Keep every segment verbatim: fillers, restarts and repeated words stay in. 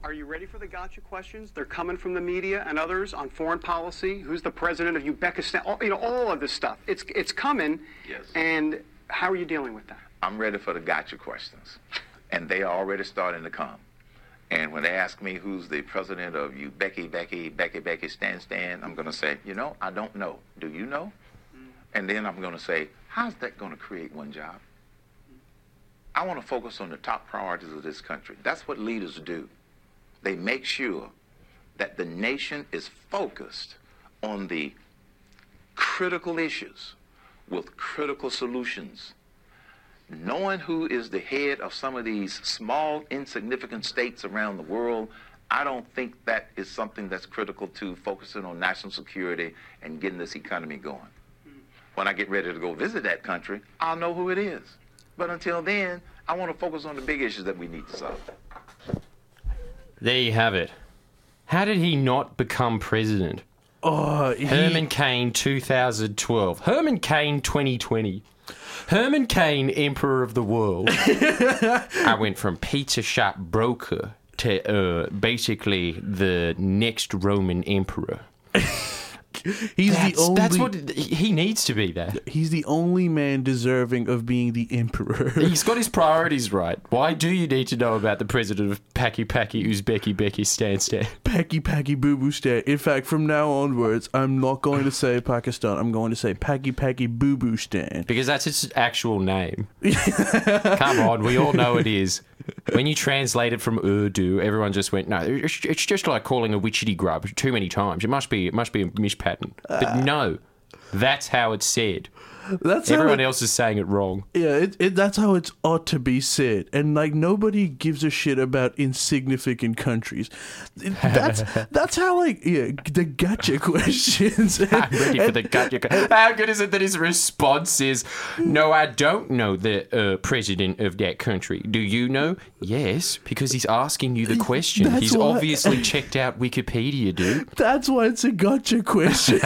Are you ready for the gotcha questions? They're coming from the media and others on foreign policy. Who's the president of Uzbekistan? All, you know, all of this stuff. It's it's coming. Yes. And how are you dealing with that? I'm ready for the gotcha questions, and they are already starting to come. And when they ask me who's the president of Uzbeki, Becky, Becky, Becky, Stan, Stan, I'm going to say, you know, I don't know. Do you know? Mm. And then I'm going to say, how's that going to create one job? Mm. I want to focus on the top priorities of this country. That's what leaders do. They make sure that the nation is focused on the critical issues with critical solutions. Knowing who is the head of some of these small, insignificant states around the world, I don't think that is something that's critical to focusing on national security and getting this economy going. When I get ready to go visit that country, I'll know who it is. But until then, I want to focus on the big issues that we need to solve. There you have it. How did he not become president? Oh, he... Herman Cain two thousand twelve. Herman Cain twenty twenty. Herman Cain, Emperor of the World. I went from pizza shop broker to uh, basically the next Roman emperor. He's that's, the only. That's what he needs to be. That he's the only man deserving of being the emperor. He's got his priorities right. Why do you need to know about the president of Paki Paki Uzbeki Becky Stan Stan? Paki Paki Boo Boo Stan. In fact, from now onwards, I'm not going to say Pakistan. I'm going to say Paki Paki Boo Boo Stan because that's its actual name. Come on, we all know it is. When you translate it from Urdu, everyone just went, no, it's, it's just like calling a witchetty grub too many times. It must be, it must be a mishpattern. Uh, but no, that's how it's said. That's Everyone it, else is saying it wrong. Yeah, it, it, that's how it ought to be said. And, like, nobody gives a shit about insignificant countries. That's that's how, like, yeah, the gotcha questions. And, I'm ready for the gotcha questions. How good is it that his response is, no, I don't know the uh, president of that country. Do you know? Yes, because he's asking you the question. That's he's why, obviously checked out Wikipedia, dude. That's why it's a gotcha question.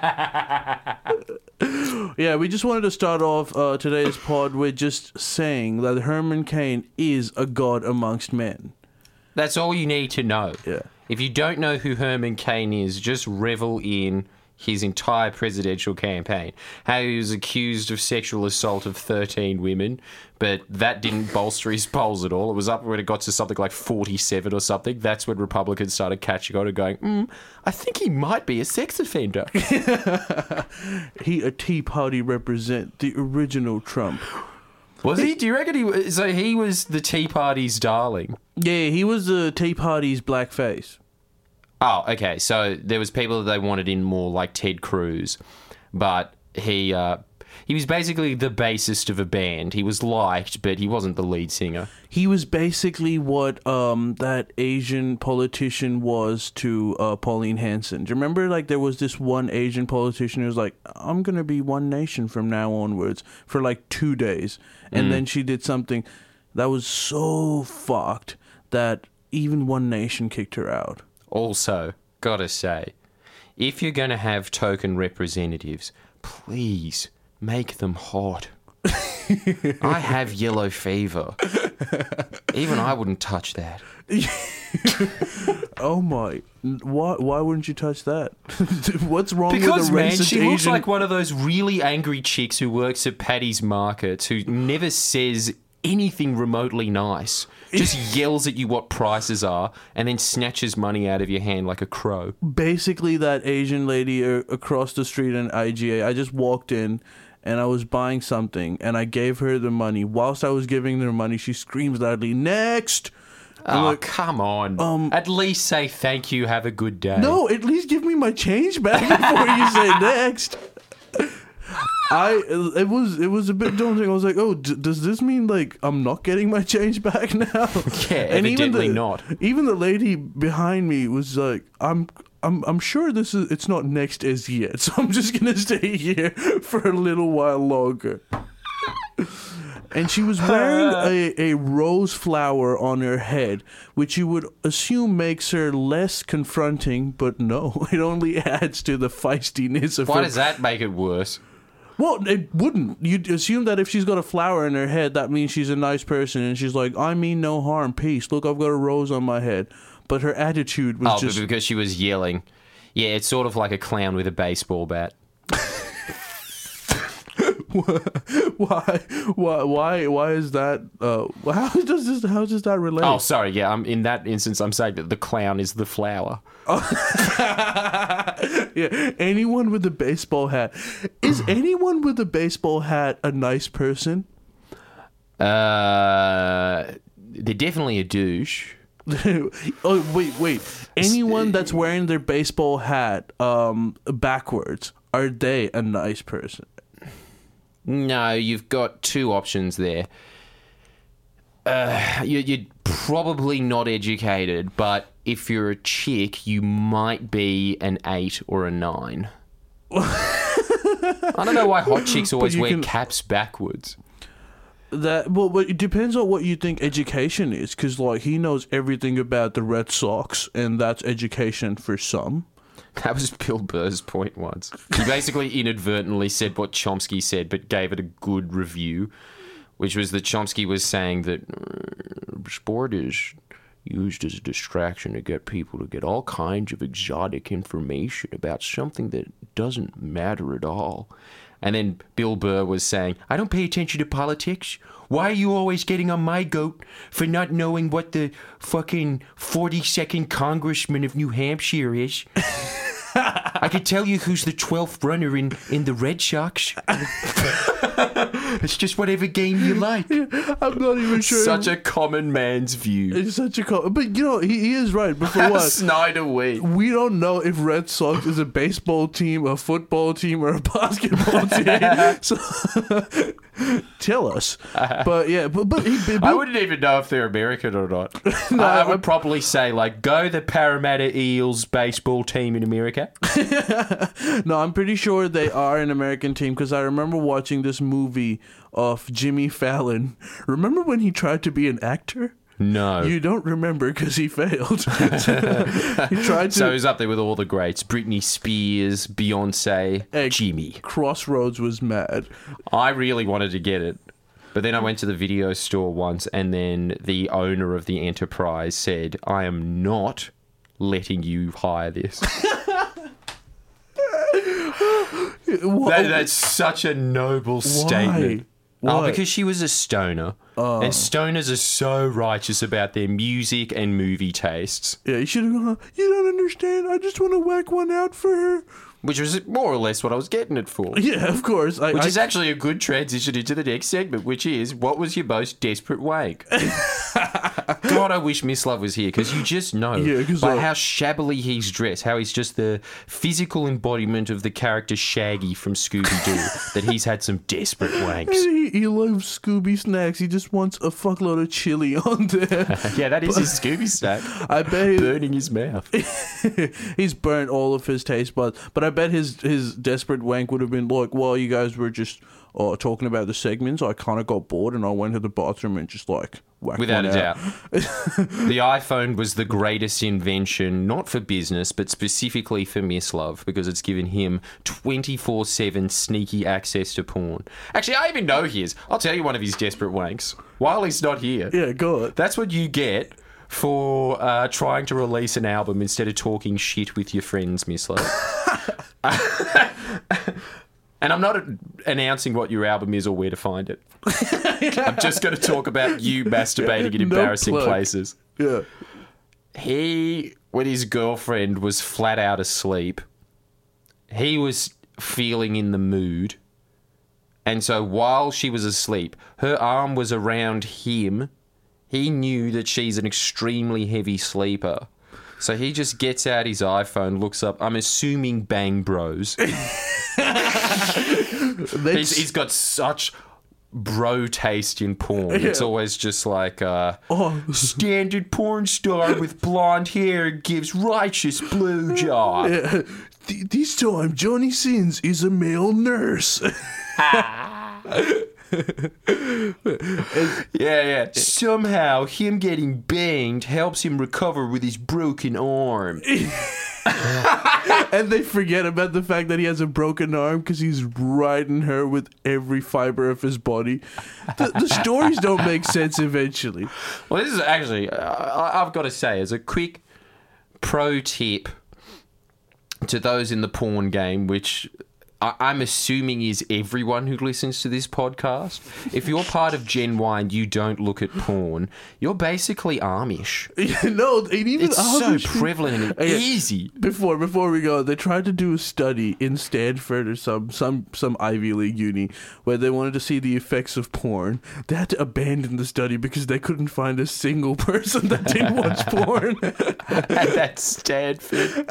Yeah, we just wanted to start off uh, today's pod with just saying that Herman Cain is a god amongst men. That's all you need to know. Yeah. If you don't know who Herman Cain is, just revel in his entire presidential campaign. How he was accused of sexual assault of thirteen women, but that didn't bolster his polls at all. It was up when it got to something like forty-seven or something. That's when Republicans started catching on and going, mm, I think he might be a sex offender. He a Tea Party represent, the original Trump. Was he? Do you reckon he was? So he was the Tea Party's darling? Yeah, he was the Tea Party's blackface. Oh, okay. So there was people that they wanted in more like Ted Cruz, but he uh, he was basically the bassist of a band. He was liked, but he wasn't the lead singer. He was basically what um, that Asian politician was to uh, Pauline Hanson. Do you remember, like, there was this one Asian politician who was like, I'm going to be one nation from now onwards for like two days. And mm. then she did something that was so fucked that even One Nation kicked her out. Also, gotta say, if you're going to have token representatives, please make them hot. I have yellow fever. Even I wouldn't touch that. Oh my! Why? Why wouldn't you touch that? What's wrong because, with a racist man, she Asian? looks like one of those really angry chicks who works at Paddy's Markets who never says anything remotely nice. Just yells at you what prices are and then snatches money out of your hand like a crow. Basically, that Asian lady uh, across the street in I G A, I just walked in and I was buying something and I gave her the money. Whilst I was giving her money, she screams loudly, "Next!" Oh, like, come on. Um, At least say thank you, have a good day. No, at least give me my change back before you say next. I it was it was a bit daunting. I was like, oh, d- does this mean like I'm not getting my change back now? Yeah, and evidently even the, not. Even the lady behind me was like, I'm I'm I'm sure this is it's not next as yet, so I'm just gonna stay here for a little while longer. And she was wearing a, a rose flower on her head, which you would assume makes her less confronting, but no, it only adds to the feistiness of Why her. does that make it worse? Well, it wouldn't. You'd assume that if she's got a flower in her head, that means she's a nice person, and she's like, I mean no harm, peace. Look, I've got a rose on my head. But her attitude was Oh, just... but because she was yelling. Yeah, it's sort of like a clown with a baseball bat. why, why, why, why is that? Uh, how does this? How does that relate? Oh, sorry. Yeah, I'm, in that instance, I'm saying that the clown is the flower. Yeah, anyone with a baseball hat. Is anyone with a baseball hat a nice person? Uh, they're definitely a douche. Oh, wait, wait. Anyone that's wearing their baseball hat um, backwards, are they a nice person? No, you've got two options there. Uh, you, you're probably not educated, but if you're a chick, you might be an eight or a nine. I don't know why hot chicks always you wear can- caps backwards. That well, but it depends on what you think education is, because like he knows everything about the Red Sox, and that's education for some. That was Bill Burr's point once. He basically inadvertently said what Chomsky said, but gave it a good review, which was that Chomsky was saying that uh, sport is used as a distraction to get people to get all kinds of exotic information about something that doesn't matter at all. And then Bill Burr was saying, I don't pay attention to politics. Why are you always getting on my goat for not knowing what the fucking forty-second congressman of New Hampshire is? I could tell you who's the twelfth runner in, in the Red Sox. It's just whatever game you like. I'm not even sure. Such a common man's view. It's such a co- but you know he, he is right. But for what? Snyder Wheat. We don't know if Red Sox is a baseball team, a football team, or a basketball team. So tell us. But yeah, but but he, Bill, I wouldn't even know if they're American or not. I, I would probably say, like, go the Parramatta Eels baseball team in America. no, I'm pretty sure they are an American team because I remember watching this movie of Jimmy Fallon. Remember when he tried to be an actor? No. You don't remember because he failed. He tried to. So he's up there with all the greats. Britney Spears, Beyonce, Hey, Jimmy. Crossroads was mad. I really wanted to get it. But then I went to the video store once, and then the owner of the enterprise said, I am not letting you hire this. That, that's such a noble statement. Why? Oh, because she was a stoner. Oh. And stoners are so righteous about their music and movie tastes. Yeah, you should have gone, you don't understand. I just want to whack one out for her. Which was more or less what I was getting it for. Yeah, of course. I, Which I, is actually a good transition into the next segment, which is, what was your most desperate wank? God, I wish Miss Love was here, because you just know Yeah, 'cause, by uh, how shabbily he's dressed, how he's just the physical embodiment of the character Shaggy from Scooby-Doo, that he's had some desperate wanks. he, he loves Scooby snacks. He just wants a fuckload of chili on there. Yeah, that is his Scooby snack. I bet he, Burning his mouth. he's burnt all of his taste buds. But I bet his his desperate wank would have been like, well, you guys were just uh, talking about the segments. I kind of got bored and I went to the bathroom and just like whacked Without a one out. doubt. The iPhone was the greatest invention, not for business, but specifically for Miss Love, because it's given him twenty-four seven sneaky access to porn. Actually, I even know his. I'll tell you one of his desperate wanks. While he's not here. Yeah, go on. That's what you get for uh, trying to release an album instead of talking shit with your friends, Miss Love. And I'm not announcing what your album is or where to find it. I'm just going to talk about you masturbating in No embarrassing plug. places. Yeah. He, when his girlfriend was flat out asleep, he was feeling in the mood. And so while she was asleep, her arm was around him. He knew that she's an extremely heavy sleeper. So he just gets out his iPhone, looks up, I'm assuming Bang Bros. he's, he's got such bro taste in porn. It's Yeah. always just like uh, Oh. standard porn star with blonde hair gives righteous blowjob. Yeah. Th- this time, Johnny Sins is a male nurse. Yeah, yeah. Somehow, him getting banged helps him recover with his broken arm. and they forget about the fact that he has a broken arm because he's riding her with every fiber of his body. The, the stories don't make sense eventually. Well, this is actually, uh, I- I've got to say, as a quick pro tip to those in the porn game, which I- I'm assuming is everyone who listens to this podcast. If you're part of Gen Y and you don't look at porn, you're basically Amish. No, and even It's so Amish- prevalent and Yeah. easy. Before before we go, they tried to do a study in Stanford or some some some Ivy League uni where they wanted to see the effects of porn. They had to abandon the study because they couldn't find a single person that didn't watch porn. And that's Stanford.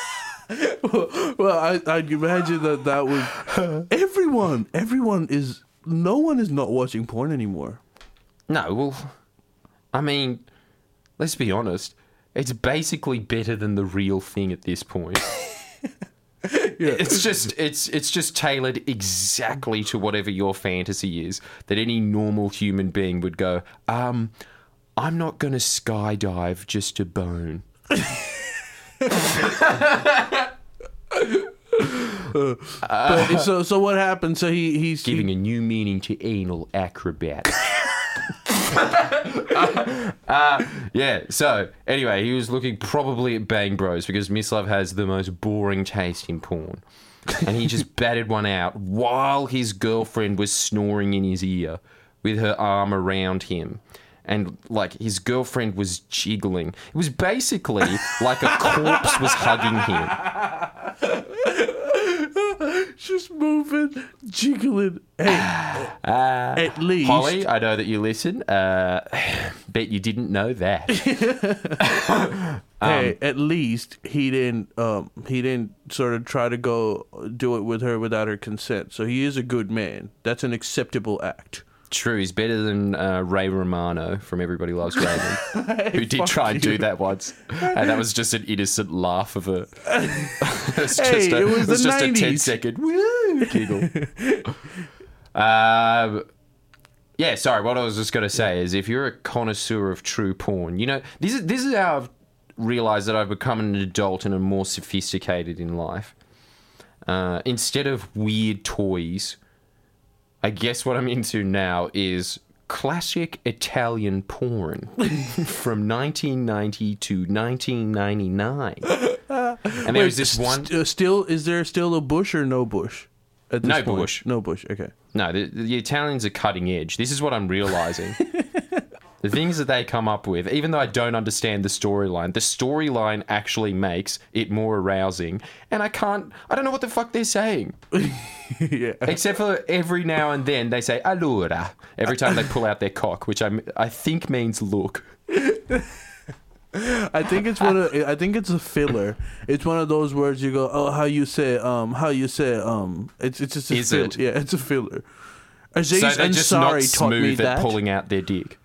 Well, I I'd imagine that that was everyone. Everyone is no one is not watching porn anymore. No, well, I mean, let's be honest. It's basically better than the real thing at this point. Yeah. It's just it's it's just tailored exactly to whatever your fantasy is. That any normal human being would go, um, I'm not going to skydive just to bone. But so so what happened? So he he's Giving a new meaning to anal acrobat. uh, uh, yeah, so anyway, he was looking probably at Bang Bros because Mislav has the most boring taste in porn. And he just batted one out while his girlfriend was snoring in his ear with her arm around him. And, like, his girlfriend was jiggling. It was basically like a corpse was hugging him. just moving, jiggling. Hey, Uh, at least Holly, I know that you listen. Uh, bet you didn't know that. Hey, at least he didn't. Um, he didn't sort of try to go do it with her without her consent. So he is a good man. That's an acceptable act. True, he's better than uh, Ray Romano from Everybody Loves Raymond, who did fuck try and you. do that once, and that was just an innocent laugh of a. it's Hey, just a, it was the just a ten nineties. second woo giggle. Um, yeah, sorry. What I was just going to say is, if you're a connoisseur of true porn, you know this is this is how I've realised that I've become an adult and am more sophisticated in life. Uh, instead of weird toys. I guess what I'm into now is classic Italian porn from nineteen ninety to nineteen ninety-nine. And there was this st- one... st- still, is there still a bush or no bush? At this No point? bush. No bush. Okay. No, the, the Italians are cutting edge. This is what I'm realising. The things that they come up with, even though I don't understand the storyline, the storyline actually makes it more arousing. And I can't... I don't know what the fuck they're saying. Yeah. Except for every now and then they say allora every time they pull out their cock, which I I think means look. I think it's one of. I think it's a filler. It's one of those words you go, oh, how you say, um, how you say, um. It's it's just a Is filler. it? Yeah, it's a filler. Aziz So they're just Ansari not taught me smooth at that. pulling out their dick.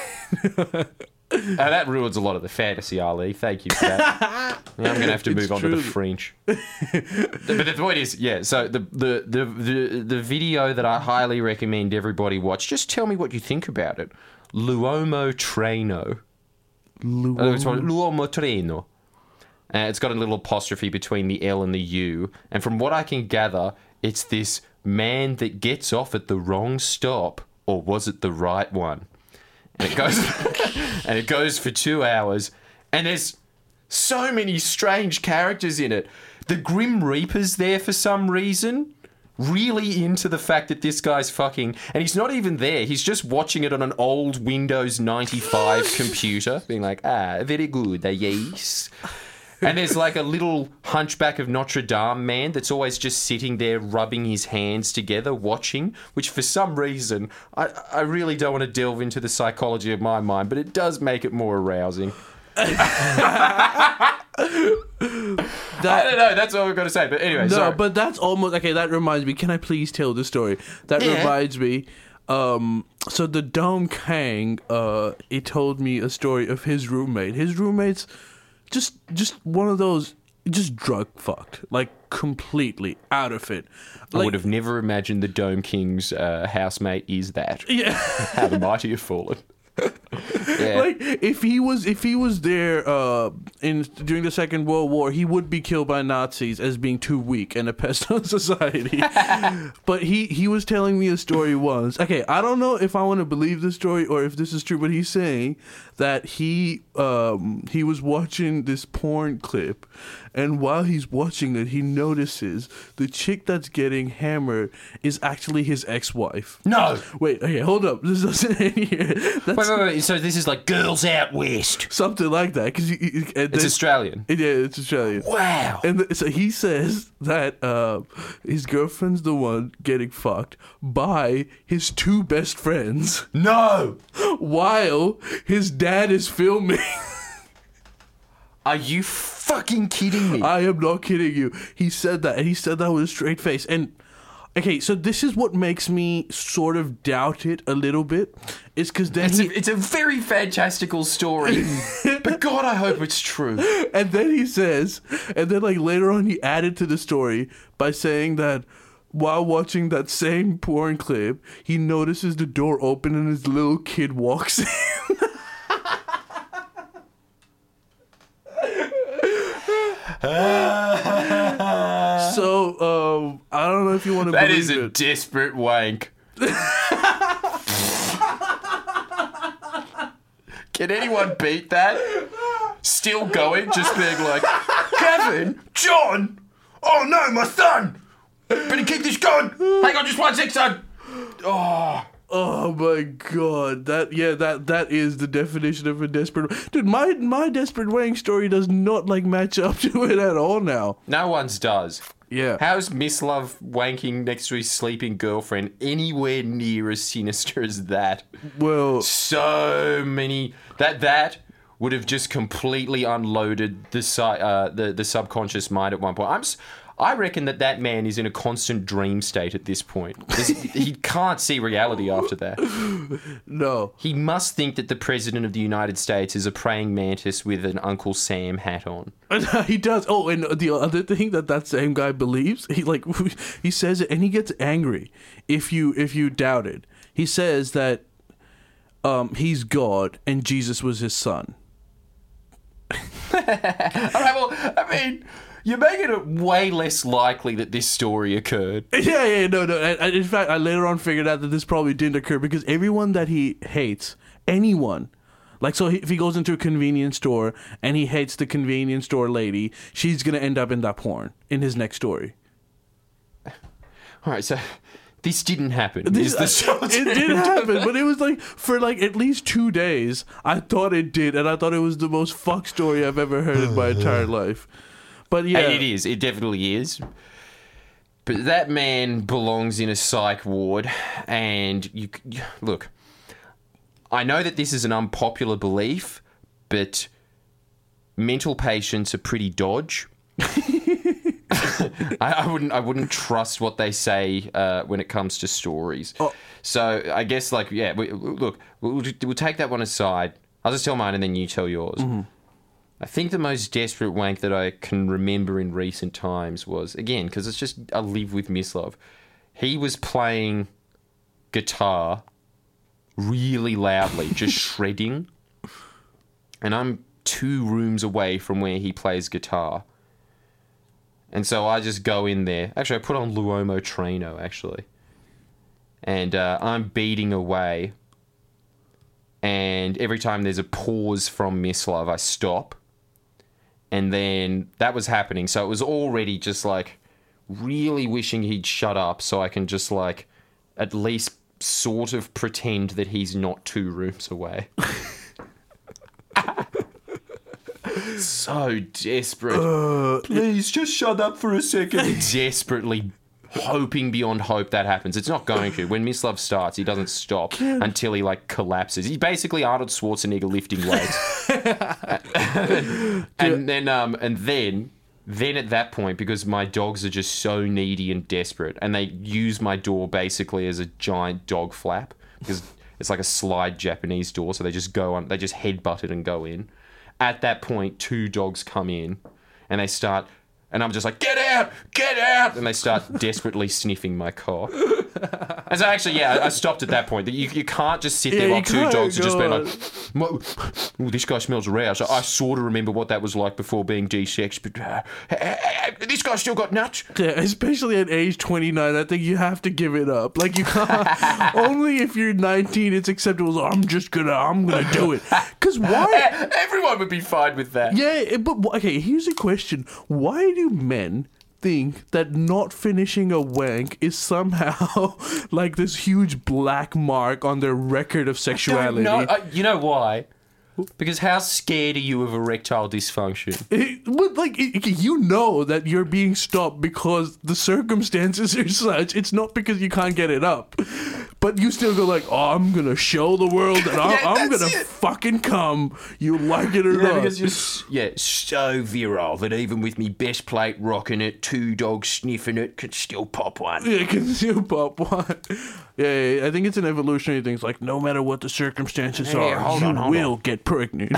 Uh, that ruins a lot of the fantasy, Ali. Thank you for that. Now I'm going to have to It's move on to true. the French. But the point is, yeah, so the, the, the, the, the video that I highly recommend everybody watch, just tell me what you think about it. L'uomo treno. Lu- Oh, it's called L'uomo treno. Uh, it's got a little apostrophe between the L and the U. And from what I can gather, it's this man that gets off at the wrong stop, or was it the right one? And it goes and it goes for two hours, and there's so many strange characters in it. The Grim Reaper's there for some reason, really into the fact that this guy's fucking, and he's not even there. He's just watching it on an old Windows ninety-five computer, being like, ah, very good, yes. And there's like a little Hunchback of Notre Dame man that's always just sitting there rubbing his hands together, watching, which for some reason, I, I really don't want to delve into the psychology of my mind, but it does make it more arousing. I don't know, that's all I've got to say. But anyway, No, sorry. but that's almost okay. That reminds me. Can I please tell the story? That Yeah. reminds me. Um, so the Dome Kang, uh, he told me a story of his roommate. His roommate's just just one of those, just drug fucked, like completely out of it. I Like, would have never imagined the Dome King's uh, housemate is that. Yeah. How the mighty have fallen. Yeah. Like if he was if he was there uh, in during the Second World War, he would be killed by Nazis as being too weak and a pest on society. But he he was telling me a story once. Okay, I don't know if I want to believe this story or if this is true, but he's saying that he um, he was watching this porn clip, and while he's watching it, he notices the chick that's getting hammered is actually his ex-wife. No. Wait, okay, hold up. This doesn't end here. That's Wait, wait, wait. So this is like Girls Out West. something like that. Cause he, he, and It's then- Australian. Yeah, it's Australian. Wow. And th- so he says that uh, his girlfriend's the one getting fucked by his two best friends No. while his dad is filming. Are you fucking kidding me? I am not kidding you. He said that, and he said that with a straight face. And okay, so this is what makes me sort of doubt it a little bit, is because then It's he, a, it's a very fantastical story, but God, I hope it's true. and then he says, and then like later on he added to the story by saying that while watching that same porn clip, he notices the door open and his little kid walks in. So um, I don't know if you want to That believe is a it. desperate wank. Can anyone beat that? Still going, just being like, Kevin, John, oh no, my son! Better keep this going. Hang on, just one sec, son. Oh. Oh my god, that yeah, that that is the definition of a desperate. Dude, my my desperate wank story does not like match up to it at all now. No one's does. Yeah. How's Miss Love wanking next to his sleeping girlfriend anywhere near as sinister as that? Well, So many that that would have just completely unloaded the si- uh, the the subconscious mind at one point. I'm s- I reckon that that man is in a constant dream state at this point. There's- he can't see reality after that. no. He must think that the president of the United States is a praying mantis with an Uncle Sam hat on. He does. Oh, and the other thing that that same guy believes, he like he says it, and he gets angry if you if you doubt it. He says that um, he's God and Jesus was his son. All right, well, I mean, you're making it way less likely that this story occurred. Yeah, yeah, no, no. And, and in fact, I later on figured out that this probably didn't occur because everyone that he hates, anyone, like, so he, if he goes into a convenience store and he hates the convenience store lady, she's gonna end up in that porn in his next story. All right, so this didn't happen. This- is the short it did happen, but it was like for like at least two days. I thought it did, and I thought it was the most fuck story I've ever heard in my entire life. But yeah, And it is. It definitely is. But that man belongs in a psych ward, and you look. I know that this is an unpopular belief, but mental patients are pretty dodge. I, I wouldn't. I wouldn't trust what they say uh, when it comes to stories. Oh. So I guess, like, yeah. We, look, we'll, we'll take that one aside. I'll just tell mine, and then you tell yours. Mm-hmm. I think the most desperate wank that I can remember in recent times was, again, because it's just I live with Miss Love. He was playing guitar really loudly, just shredding, and I'm two rooms away from where he plays guitar. And so I just go in there. Actually, I put on Luomo Trino, actually. And uh, I'm beating away. And every time there's a pause from Miss Love, I stop. And then that was happening. So it was already just like really wishing he'd shut up so I can just like at least sort of pretend that he's not two rooms away. So desperate. Uh, Please just shut up for a second. Desperately hoping beyond hope that happens. It's not going to. When Miss Love starts, he doesn't stop until he like collapses. He's basically Arnold Schwarzenegger lifting weights. and then um and then then at that point, because my dogs are just so needy and desperate, and they use my door basically as a giant dog flap because it's like a slide Japanese door, so they just go on, they just headbutt it and go in. At that point, two dogs come in, and they start, and I'm just like, get out, get out, and they start desperately sniffing my cock. And so actually, yeah, I stopped at that point. You you can't just sit there Yeah, while you two can't dogs are just being go like, "Oh, this guy smells aroused. I sort of remember what that was like before being de-sexed, but uh, uh, uh, this guy's still got nuts." Yeah, especially at age twenty-nine, I think you have to give it up. Like you can't. Only if you're nineteen, it's acceptable. So I'm just gonna, I'm gonna do it. Because why? Everyone would be fine with that. Yeah, but okay. Here's a question: why do men think that not finishing a wank is somehow like this huge black mark on their record of sexuality? No, uh, you know why? Because how scared are you of erectile dysfunction? It, but like it, you know that you're being stopped because the circumstances are such. It's not because you can't get it up, but you still go like, "Oh, I'm gonna show the world that I'm, Yeah, I'm that's gonna it. fucking come. You like it or Yeah, not?" because you're s- yeah, so virile that even with me best plate rocking it, two dogs sniffing it, could still pop one. Yeah, can still pop one. Yeah, yeah, yeah, I think it's an evolutionary thing. It's like no matter what the circumstances Hey, are, hold you on, hold will get pregnant.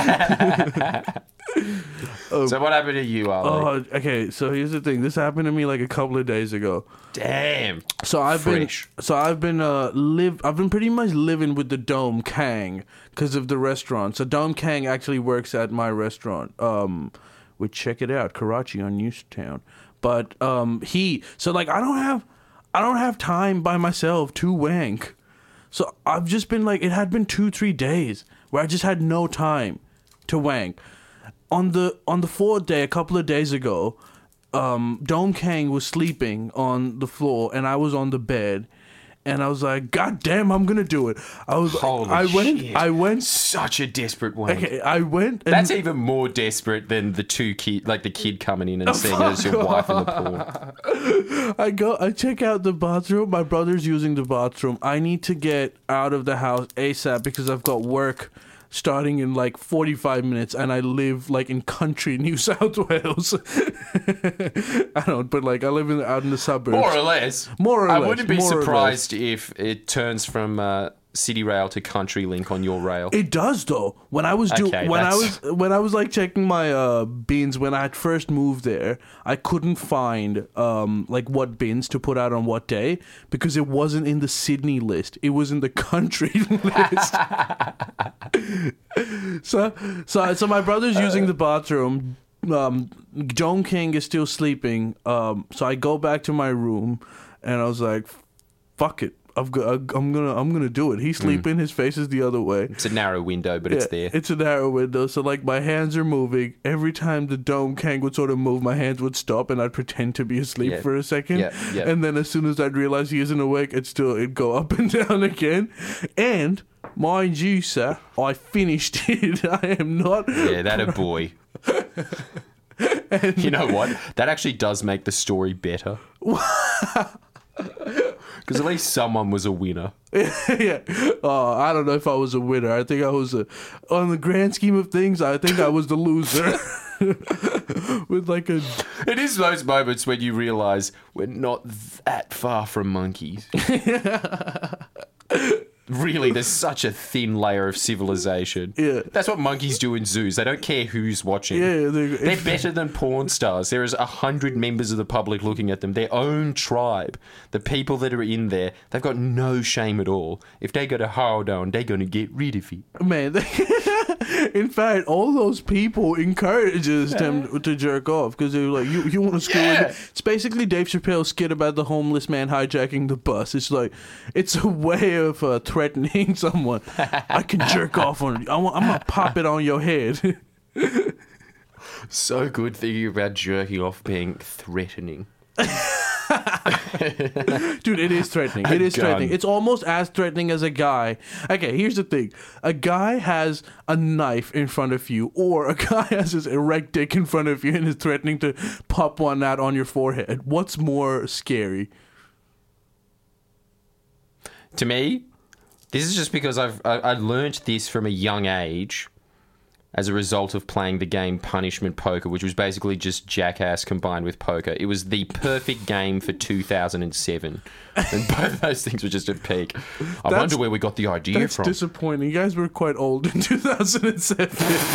So what happened to you, Ali? Oh, okay. So here's the thing. This happened to me like a couple of days ago. Damn. So I've Fresh. been so I've been uh live I've been pretty much living with the Dome Kang because of the restaurant. So Dome Kang actually works at my restaurant. Um, which check it out, Karachi on Newtown. But um, he so like I don't have I don't have time by myself to wank. So I've just been like it had been two three days where I just had no time to wank. On the on the fourth day, a couple of days ago, um, Dome Kang was sleeping on the floor, and I was on the bed, and I was like, "God damn, I'm gonna do it." I was, Holy I went, shit. I went. Such a desperate one. Okay, I went. And That's even more desperate than the two kid, like the kid coming in and seeing it as your wife in the pool. I go, I check out the bathroom. My brother's using the bathroom. I need to get out of the house ASAP because I've got work starting in like forty-five minutes, and I live like in country New South Wales. I don't, but like I live in out in the suburbs. More or less. More or I less, wouldn't be more or surprised if it turns from uh, City Rail to Country Link on your rail. It does though. When I was doing Okay, when I that's- was when I was like checking my uh bins when I had first moved there, I couldn't find um like what bins to put out on what day because it wasn't in the Sydney list. It was in the country list. so so so my brother's using the bathroom. Um Dome King is still sleeping. Um so I go back to my room and I was like, fuck it. I've got, I'm gonna I'm gonna do it. He's sleeping, his face is the other way. It's a narrow window, but it's Yeah, there. It's a narrow window, so like my hands are moving. Every time the Dome Kang would sort of move, my hands would stop, and I'd pretend to be asleep Yeah. for a second. Yeah, yeah. And then as soon as I'd realize he isn't awake, it'd still it'd go up and down again. And mind you, sir, I finished it. I am not. Yeah, that a boy. You know what? That actually does make the story better. Because at least someone was a winner. yeah. Oh, I don't know if I was a winner. I think I was a. On the grand scheme of things, I think I was the loser. With like a. It is those moments when you realise we're not that far from monkeys. Really, there's such a thin layer of civilization. Yeah. That's what monkeys do in zoos. They don't care who's watching. Yeah, they're, They're better than porn stars. There is a hundred members of the public looking at them. Their own tribe. The people that are in there, they've got no shame at all. If they got a hard on, they're going to get rid of it. Man, in fact, all those people encourages them to jerk off because they're like, you, you want to screw Yeah. with me? It's basically Dave Chappelle's skit about the homeless man hijacking the bus. It's like, it's a way of uh, threatening someone. I can jerk off on you. I want, I'm going to pop it on your head. So good thinking about jerking off being threatening. Dude, it is threatening. A It is gun. threatening. It's almost as threatening as a guy. Okay, here's the thing. A guy has a knife in front of you, or a guy has his erect dick in front of you and is threatening to pop one out on your forehead. What's more scary? To me, this is just because I've I, I learnt this from a young age as a result of playing the game Punishment Poker, which was basically just Jackass combined with poker. It was the perfect game for two thousand seven. And both of those things were just at peak. I That's- wonder where we got the idea That's from. disappointing. You guys were quite old in two thousand seven.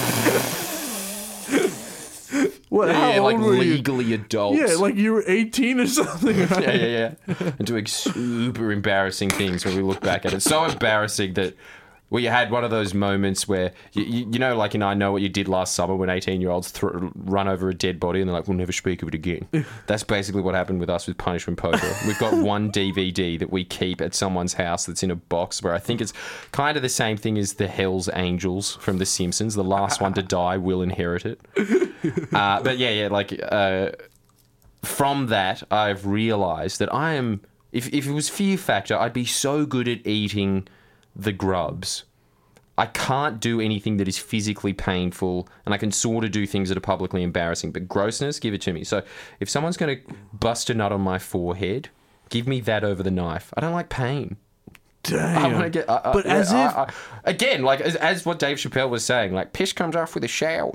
What, how yeah, old like were you? legally adults. Yeah, like you were eighteen or something, right? yeah, yeah, yeah. And doing super embarrassing things when we look back at it. So embarrassing that where you had one of those moments where, you, you, you know, like in I Know What You Did Last Summer when eighteen-year-olds th- run over a dead body and they're like, we'll never speak of it again. That's basically what happened with us with Punishment Poker. We've got one D V D that we keep at someone's house that's in a box where I think it's kind of the same thing as the Hell's Angels from The Simpsons. The last one to die will inherit it. Uh, but yeah, yeah, like uh, from that, I've realised that I am, if, if it was Fear Factor, I'd be so good at eating the grubs. I can't do anything that is physically painful, and I can sort of do things that are publicly embarrassing, but grossness, give it to me. So if someone's going to bust a nut on my forehead, give me that over the knife. I don't like pain. Damn. I want to get... I, I, but yeah, as I, if... I, again, like as, as what Dave Chappelle was saying, like piss comes off with a shower.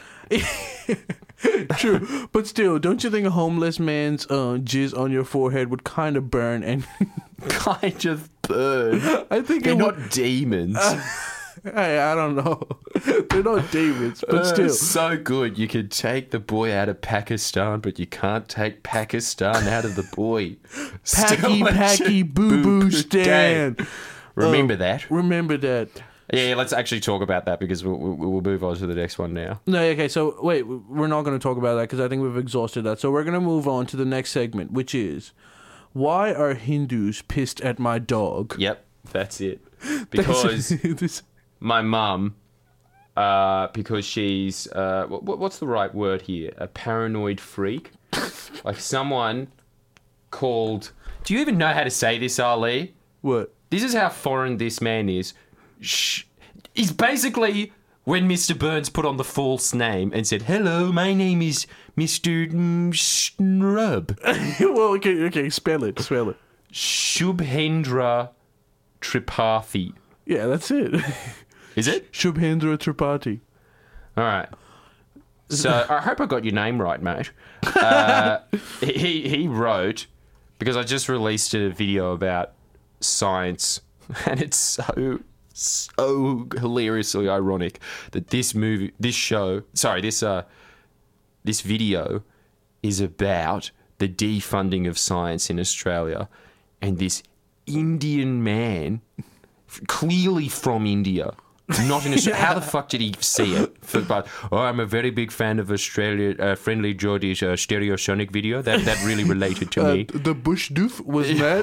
True, but still, don't you think a homeless man's uh, jizz on your forehead would kind of burn and... Kind of burn. I think They're it not would... demons. Uh, Hey, I don't know. They're not demons, but Uh, still. so good. You could take the boy out of Pakistan, but you can't take Pakistan out of the boy. Packy, Still a packy, boo boo stand. Remember Uh, that? Remember that. Yeah, yeah, let's actually talk about that because we'll, we'll we'll move on to the next one now. No, okay, so wait, we're not going to talk about that because I think we've exhausted that. So we're going to move on to the next segment, which is why are Hindus pissed at my dog? Yep, that's it. Because This- my mum, uh, because she's, uh, what, what's the right word here? A paranoid freak? Like someone called... Do you even know how to say this, Ali? what? This is how foreign this man is. Shh. He's basically when Mister Burns put on the false name and said, hello, my name is Mister Schnrub. Well, okay, okay, spell it, spell it. Shubhendra Tripathi. Yeah, that's it. Is it? Shubhendra Tripathi. All right. So I hope I got your name right, mate. Uh, he he wrote, because I just released a video about science, and it's so so hilariously ironic that this movie, this show, sorry, this uh, this video is about the defunding of science in Australia, and this Indian man, clearly from India. Not in Australia. How the fuck did he see it? For, but oh, I'm a very big fan of Australia. Uh, Friendly Geordie's uh, Stereosonic video. That that really related to Uh, me. the Bush doof was mad.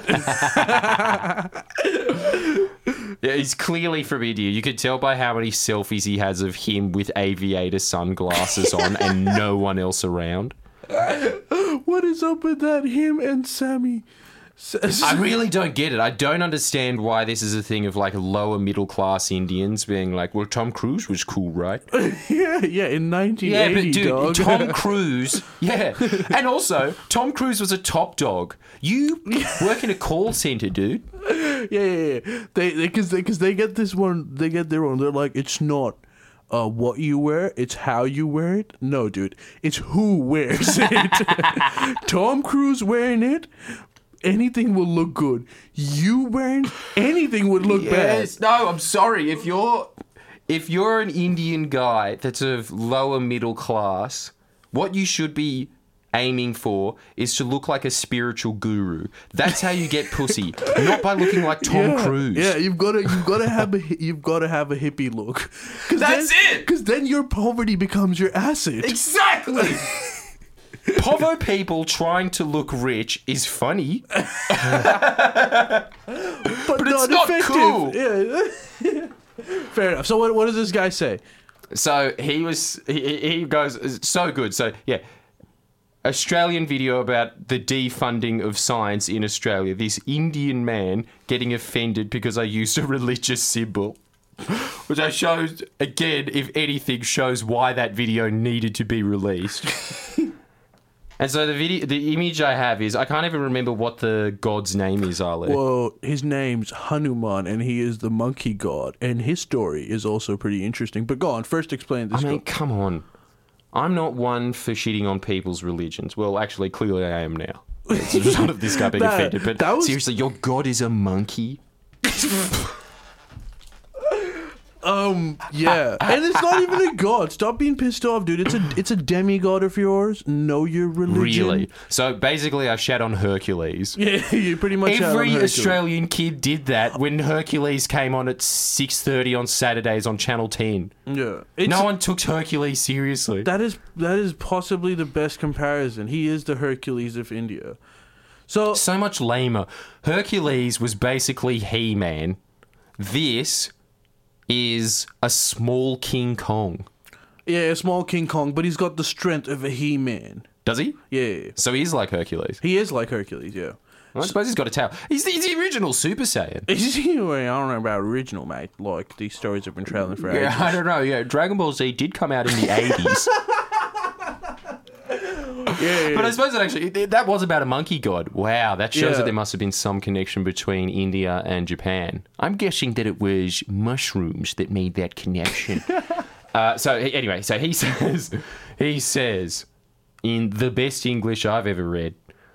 Yeah, he's clearly from India. You could tell by how many selfies he has of him with aviator sunglasses on and no one else around. What is up with that? Him and Sammy. S- I really don't get it. I don't understand why this is a thing of like lower middle class Indians being like, well, Tom Cruise was cool, right? yeah, yeah, in nineteen Yeah, eighty, but dude, dog. Tom Cruise, yeah. And also, Tom Cruise was a top dog. You work in a call center, dude. yeah, yeah, yeah. They, because they, because they get this one, they get their own. They're like, it's not uh, what you wear, it's how you wear it. No, dude, it's who wears it. Tom Cruise wearing it, anything will look good. You wearing anything would look Yes. No, I'm sorry. If you're if you're an Indian guy that's of lower middle class, what you should be aiming for is to look like a spiritual guru. That's how you get pussy, not by looking like bad. Tom yeah, Cruise. Yeah, you've got to, you've got to have a, you've got to have a hippie look. That's then, it! Because then your poverty becomes your asset. Exactly. Povo people trying to look rich is funny, but, but it's not effective. cool. Yeah. Fair enough. So what, what does this guy say? So he was, he, he goes, so good. So yeah, Australian video about the defunding of science in Australia. This Indian man getting offended because I used a religious symbol. Which I showed, again, if anything, shows why that video needed to be released. And so the video, the image I have is, I can't even remember what the god's name is, Ali. Well, his name's Hanuman, and he is the monkey god, and his story is also pretty interesting. But go on, first explain this. I mean, go- come on. I'm not one for shitting on people's religions. Well, actually, clearly I am now. It's a result of this guy being That- offended. But that was- seriously, your god is a monkey? Um, yeah, and it's not even a god. Stop being pissed off, dude. It's a it's a demigod of yours. Know your religion. Really? So basically, I shat on Hercules. Yeah, you pretty much. shat on Every Hercules. Australian kid did that when Hercules came on at six thirty on Saturdays on Channel ten. Yeah, it's, No one took Hercules seriously. That is that is possibly the best comparison. He is the Hercules of India. So So much lamer. Hercules was basically He-Man. This is a small King Kong. yeah, a small King Kong, but he's got the strength of a He-Man. Does he? Yeah, So he's like Hercules. he is like Hercules. Yeah. Well, I suppose he's got a tail. He's the, he's the original Super Saiyan. Anyway, I don't know about original, mate. Like, these stories have been trailing for ages. Yeah, I don't know. Yeah, Dragon Ball Z did come out in the eighties. Yeah, yeah. But I suppose it actually, it- that was about a monkey god. Wow, that shows Yeah. that there must have been some connection between India and Japan. I'm guessing that it was mushrooms that made that connection. uh, so he- anyway, so he says, he says, in the best English I've ever read,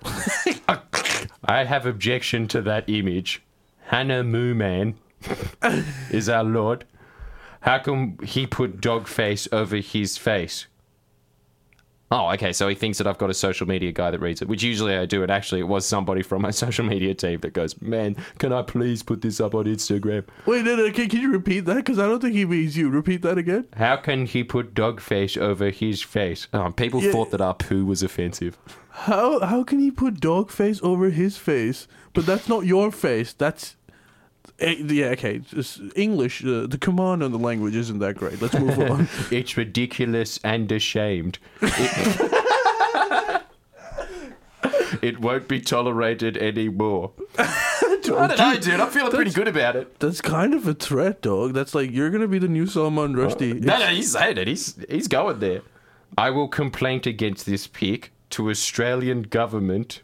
I have objection to that image. Hannah Moo Man is our Lord. How come he put dog face over his face? Oh, okay, so he thinks that I've got a social media guy that reads it, which usually I do, and actually it was somebody from my social media team that goes, man, can I please put this up on Instagram? Wait, no, no, can, can you repeat that? Because I don't think he means you. Repeat that again. How can he put dog face over his face? Oh, people Yeah. thought that our poo was offensive. How how can he put dog face over his face? But that's not your face. That's eh, yeah, okay. Just English. Uh, the command on the language isn't that great. Let's move on. It's ridiculous and ashamed. It, it won't be tolerated anymore. I don't know, dude. I'm feeling pretty good about it. That's kind of a threat, dog. That's like you're gonna be the new Salman Rushdie. No, no, he's saying it. He's he's going there. I will complain against this pic to Australian government.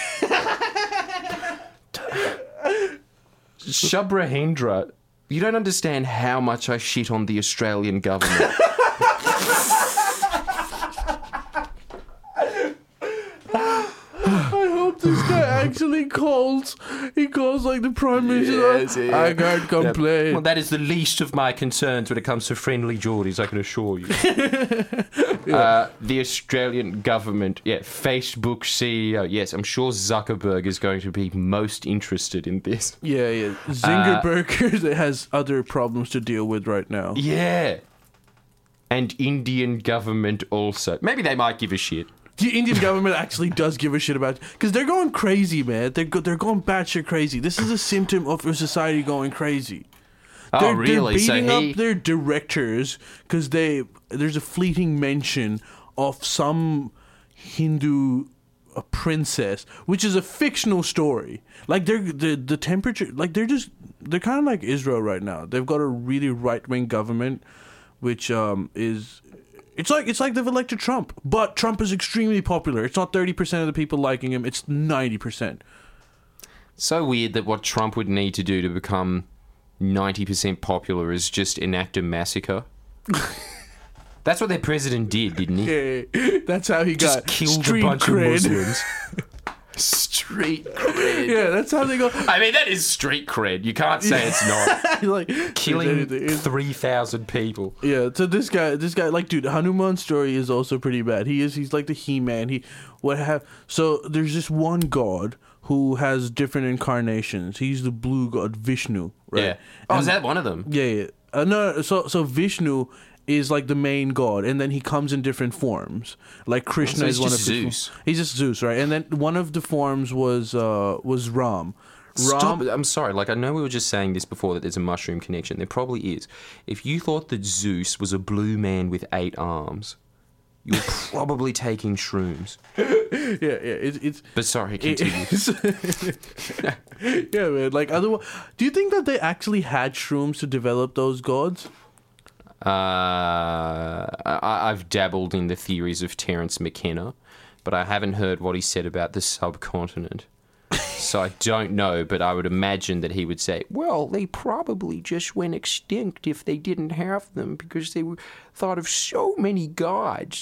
Shubrahendra, you don't understand how much I shit on the Australian government. I hope this guy actually calls. He calls like the prime minister. I can't complain. Well, that is the least of my concerns when it comes to friendly Geordies, I can assure you. uh, the Australian government, yeah, Facebook C E O. Yes, I'm sure Zuckerberg is going to be most interested in this. Yeah, yeah. Zinger Burgers has other problems to deal with right now. Yeah. And Indian government also. Maybe they might give a shit. The Indian government actually does give a shit about because they're going crazy, man. They're go- they're going batshit crazy. This is a symptom of a society going crazy. Oh, They're, really? They're beating So he... up their directors because they there's a fleeting mention of some Hindu a princess, which is a fictional story. Like they're the the temperature, like they're just they're kind of like Israel right now. They've got a really right wing government, which um is. It's like it's like they've elected Trump, but Trump is extremely popular. It's not thirty percent of the people liking him; it's ninety percent. So weird that what Trump would need to do to become ninety percent popular is just enact a massacre. That's what their president did, didn't he? Yeah, that's how he Just got killed street a bunch cred. of Muslims. Street cred. Yeah, that's how they go. I mean, that is street cred. You can't say it's not. like Killing anything. It's- three thousand people. Yeah, so this guy, this guy, like, dude, Hanuman's story is also pretty bad. He is, he's like the He-Man. He, what have? So there's this one god who has different incarnations. He's the blue god Vishnu, right? Yeah. Oh, And- is that one of them? Yeah, yeah. Uh, no, so so Vishnu is like the main god, and then he comes in different forms. Like Krishna so is he's one just of the Zeus. He's just Zeus, right? And then one of the forms was uh was Ram. Stop. Ram. I'm sorry. Like, I know we were just saying this before that there's a mushroom connection. There probably is. If you thought that Zeus was a blue man with eight arms, you're probably taking shrooms. Yeah, yeah. It's it's. But sorry, it- continue. it's- yeah, man. Like, otherwise, do you think that they actually had shrooms to develop those gods? Uh, I, I've dabbled in the theories of Terence McKenna, but I haven't heard what he said about the subcontinent. So I don't know, but I would imagine that he would say, well, they probably just went extinct if they didn't have them because they were thought of so many gods.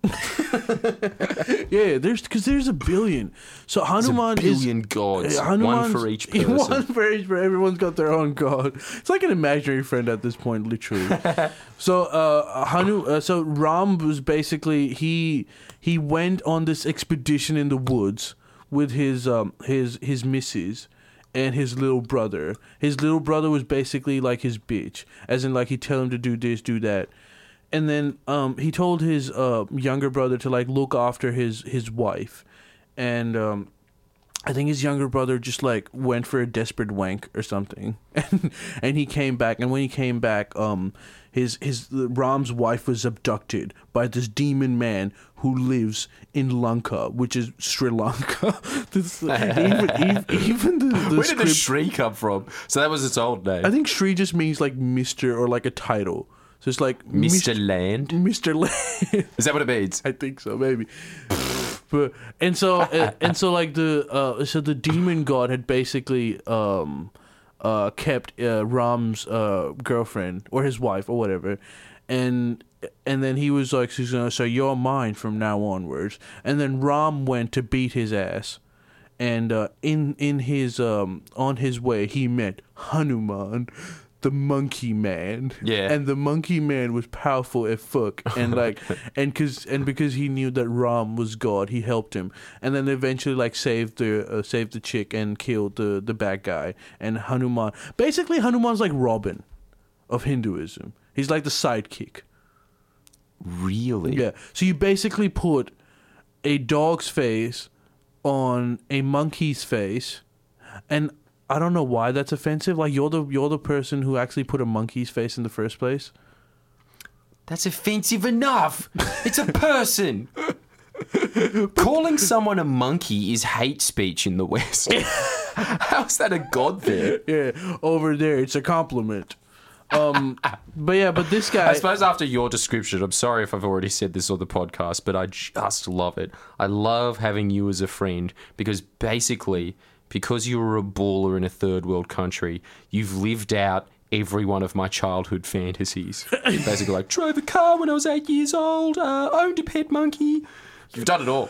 Yeah, there's because there's a billion. So Hanuman There's a billion is gods, uh, one Hanuman's- for each person. One for each. For everyone's got their own god. It's like an imaginary friend at this point, literally. so uh, Hanu, uh, so Ram was basically he he went on this expedition in the woods with his um his his missus and his little brother. His little brother was basically like his bitch, as in like he'd tell him to do this, do that. And then um, he told his uh, younger brother to like look after his his wife, and um, I think his younger brother just like went for a desperate wank or something, and and he came back. And when he came back, um, his his Ram's wife was abducted by this demon man who lives in Lanka, which is Sri Lanka. this, even even, even the, the Where did the script, Shri come from? So that was its old name. I think Sri just means like Mister or like a title. So it's like Mister Land? Mister Land. Is that what it means? I think so, maybe. But and so uh, and so like the uh, so the demon god had basically um uh kept uh, Ram's uh girlfriend or his wife or whatever, and and then he was like, she's gonna say you're mine from now onwards, and then Ram went to beat his ass. And uh, in in his um on his way he met Hanuman, the monkey man. Yeah. And the monkey man was powerful as fuck. And like and cause and because he knew that Ram was God, he helped him. And then eventually like saved the uh, saved the chick and killed the the bad guy. And Hanuman, basically Hanuman's like Robin of Hinduism. He's like the sidekick. Really? Yeah. So you basically put a dog's face on a monkey's face, and I don't know why that's offensive. Like you're the you're the person who actually put a monkey's face in the first place. That's offensive enough. It's a person. Calling someone a monkey is hate speech in the West. How's that a god there? Yeah, over there it's a compliment. Um, but yeah, but this guy. I suppose after your description, I'm sorry if I've already said this on the podcast, but I just love it. I love having you as a friend because basically, because you were a baller in a third world country, you've lived out every one of my childhood fantasies. Basically, like, drove a car when I was eight years old, uh, owned a pet monkey. You've done it all.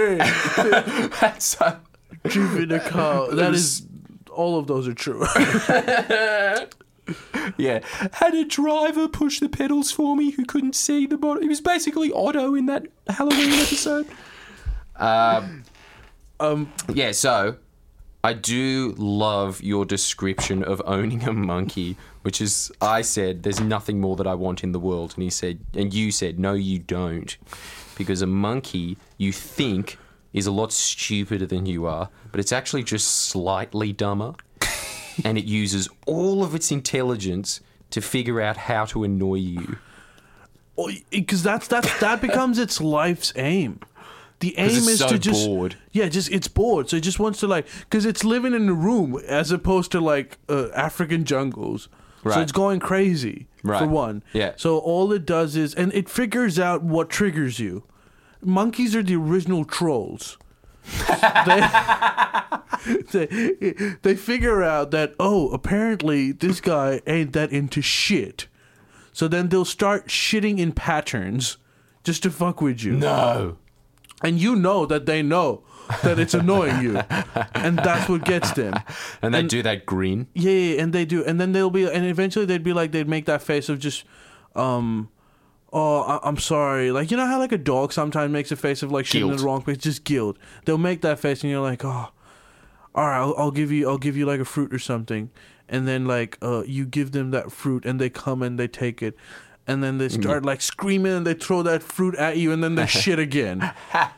Yeah. so, Driven a car. That is, all of those are true. Yeah, had a driver push the pedals for me who couldn't see the bottom. He was basically Otto in that Halloween episode. Um, um, yeah, so I do love your description of owning a monkey, which is, I said, there's nothing more that I want in the world. And he said, and you said, no, you don't. Because a monkey, you think, is a lot stupider than you are, but it's actually just slightly dumber. And it uses all of its intelligence to figure out how to annoy you. Because that's that's that becomes its life's aim. The aim it's is so to just bored. yeah, just it's bored, so it just wants to like because it's living in a room as opposed to like uh, African jungles. Right. So it's going crazy Right. for one. Yeah. So all it does is and it figures out what triggers you. Monkeys are the original trolls. they, they, they figure out that, oh, apparently this guy ain't that into shit. So then they'll start shitting in patterns just to fuck with you. No. And you know that they know that it's annoying you. And that's what gets them. And they And- do that grin. Yeah, yeah, and they do. And then they'll be, and eventually they'd be like, they'd make that face of just, um, oh, I- I'm sorry. Like, you know how like a dog sometimes makes a face of like shit in Guilt. the wrong place? Just guilt. They'll make that face and you're like, oh, all right, I'll, I'll give you, I'll give you like a fruit or something. And then like, uh, you give them that fruit and they come and they take it. And then they start like screaming and they throw that fruit at you and then they shit again.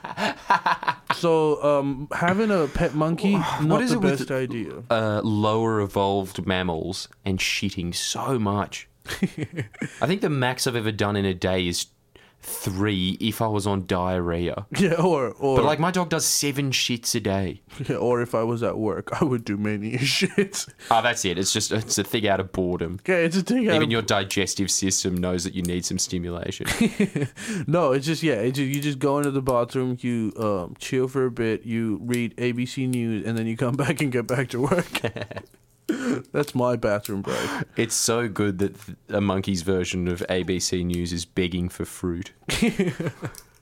So, um, having a pet monkey, not is the it with- best idea. Uh, lower evolved mammals and shitting so much. I think the max I've ever done in a day is three if I was on diarrhea. Yeah, or or But like my dog does seven shits a day. yeah, or if I was at work, I would do many shits. Oh, that's it. It's just it's a thing out of boredom. Okay, it's a thing. out Even of- your digestive system knows that you need some stimulation. No, it's just yeah. It's just, you just go into the bathroom, you um, chill for a bit, you read A B C News, and then you come back and get back to work. That's my bathroom break. It's so good that th- a monkey's version of A B C News is begging for fruit.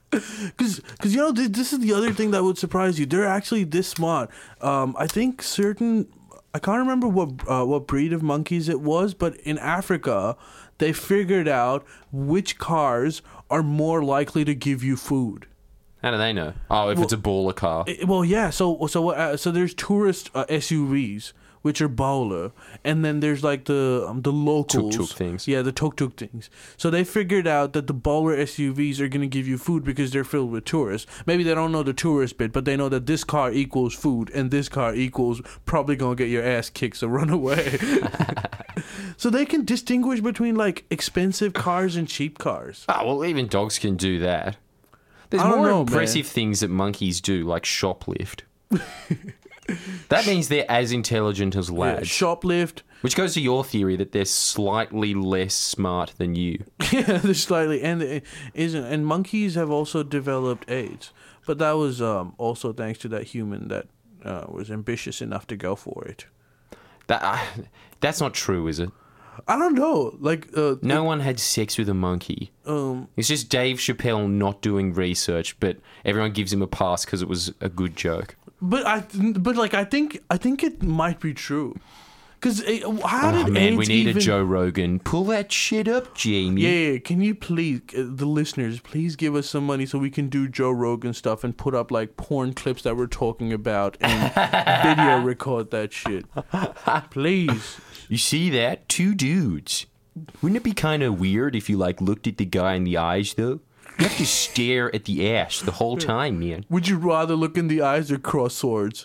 Because, you know, th- this is the other thing that would surprise you. They're actually this smart. Um, I think certain, I can't remember what uh, what breed of monkeys it was, but in Africa, they figured out which cars are more likely to give you food. How do they know? Oh, if Well- it's a baller car. Eh, Well, yeah. So, so, what, uh, so there's tourist uh, S U Vs, which are bowler, and then there's like the um, the locals, Tuk-tuk things. Yeah, the tuk tuk things. So they figured out that the bowler S U Vs are gonna give you food because they're filled with tourists. Maybe they don't know the tourist bit, but they know that this car equals food, and this car equals probably gonna get your ass kicked, so run away. So they can distinguish between like expensive cars and cheap cars. Oh, well, even dogs can do that. There's I don't more know, impressive man. things that monkeys do, like shoplift. That means they're as intelligent as Yeah, lads. shoplift. Which goes to your theory that they're slightly less smart than you. Yeah, they're slightly, and it isn't. And monkeys have also developed AIDS, but that was um, also thanks to that human that uh, was ambitious enough to go for it. That uh, That's not true, is it? I don't know, like uh, No one had sex with a monkey. um, It's just Dave Chappelle not doing research, but everyone gives him a pass because it was a good joke. but I, but like I think I think it might be true, because how Oh did man, AIDS we need even... a Joe Rogan. Pull that shit up, Jamie. Yeah, yeah, can you please, uh, the listeners, please give us some money so we can do Joe Rogan stuff and put up like porn clips that we're talking about and video record that shit, please. You see that? Two dudes. Wouldn't it be kind of weird if you like looked at the guy in the eyes though? You have to stare at the ass the whole time, man. Would you rather look in the eyes or cross swords?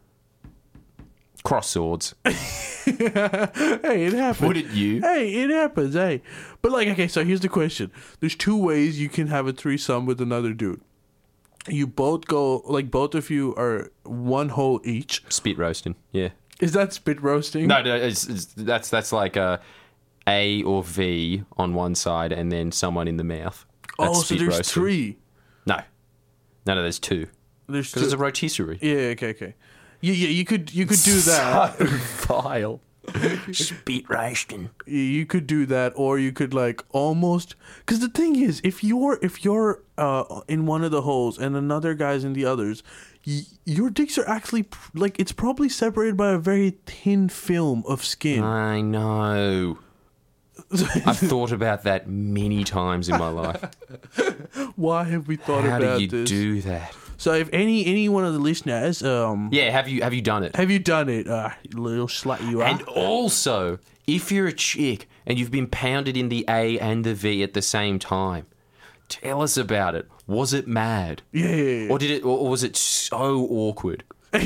Cross swords. Hey, it happens. Wouldn't you? Hey, it happens. Hey, but like, okay, so here's the question: there's two ways you can have a threesome with another dude. You both go, like, both of you are one hole each. Spit roasting. Yeah. Is that spit roasting? No, no, it's, it's, that's that's like a A or V on one side, and then someone in the mouth. That's Oh, so spit there's roasting. three. No, no, no. There's two There's because it's a two. rotisserie. Yeah, okay, okay. Yeah, yeah, you could you could do that. So vile. Spit roasting. You could do that, or you could like almost, because the thing is, if you're if you're uh in one of the holes and another guy's in the others, y- your dicks are actually pr- like, it's probably separated by a very thin film of skin. I know. I've thought about that many times in my life. Why have we thought How about do you this? do that? So if any any one of the listeners, um, Yeah, have you have you done it? have you done it? Uh, little slut you are. And also, if you're a chick and you've been pounded in the A and the V at the same time, tell us about it. Was it mad? yeah, yeah, yeah. Or did it? Or was it so awkward?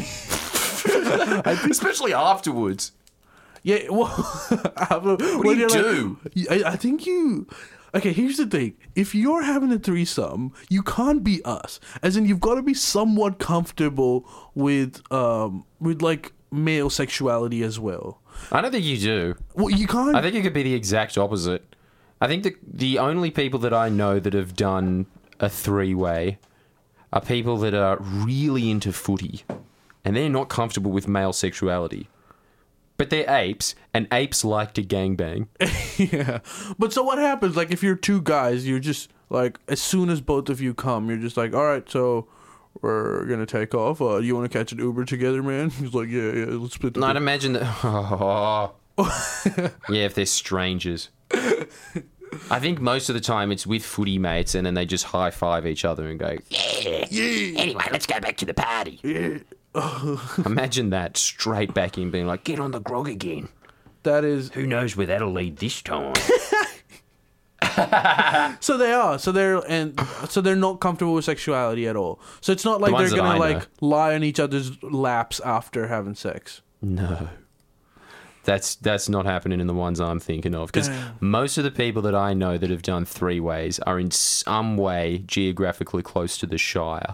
Especially afterwards. Yeah, well, what do you do? I, I think you. Okay, here's the thing. If you're having a threesome, you can't be us. As in, you've got to be somewhat comfortable with, um, with like male sexuality as well. I don't think you do. Well, you can't. I think it could be the exact opposite. I think the the only people that I know that have done a three way are people that are really into footy, and they're not comfortable with male sexuality. But they're apes, and apes like to gangbang. Yeah, but so what happens? Like, if you're two guys, you're just like, as soon as both of you come, you're just like, all right, so we're gonna take off. Uh, you want to catch an Uber together, man? He's like, yeah, yeah, let's split the. No, I'd bill." imagine that. Yeah, if they're strangers. I think most of the time it's with footy mates, and then they just high five each other and go, "Yeah, Yeah, anyway, let's go back to the party." yeah. Imagine that straight back in, being like, "Get on the grog again." That is. Who knows where that'll lead this time? So they are. So they're and so they're not comfortable with sexuality at all. So it's not like The they're ones that gonna I know. like lie on each other's laps after having sex. No. That's that's not happening in the ones I'm thinking of, because Damn. most of the people that I know that have done three ways are in some way geographically close to the Shire.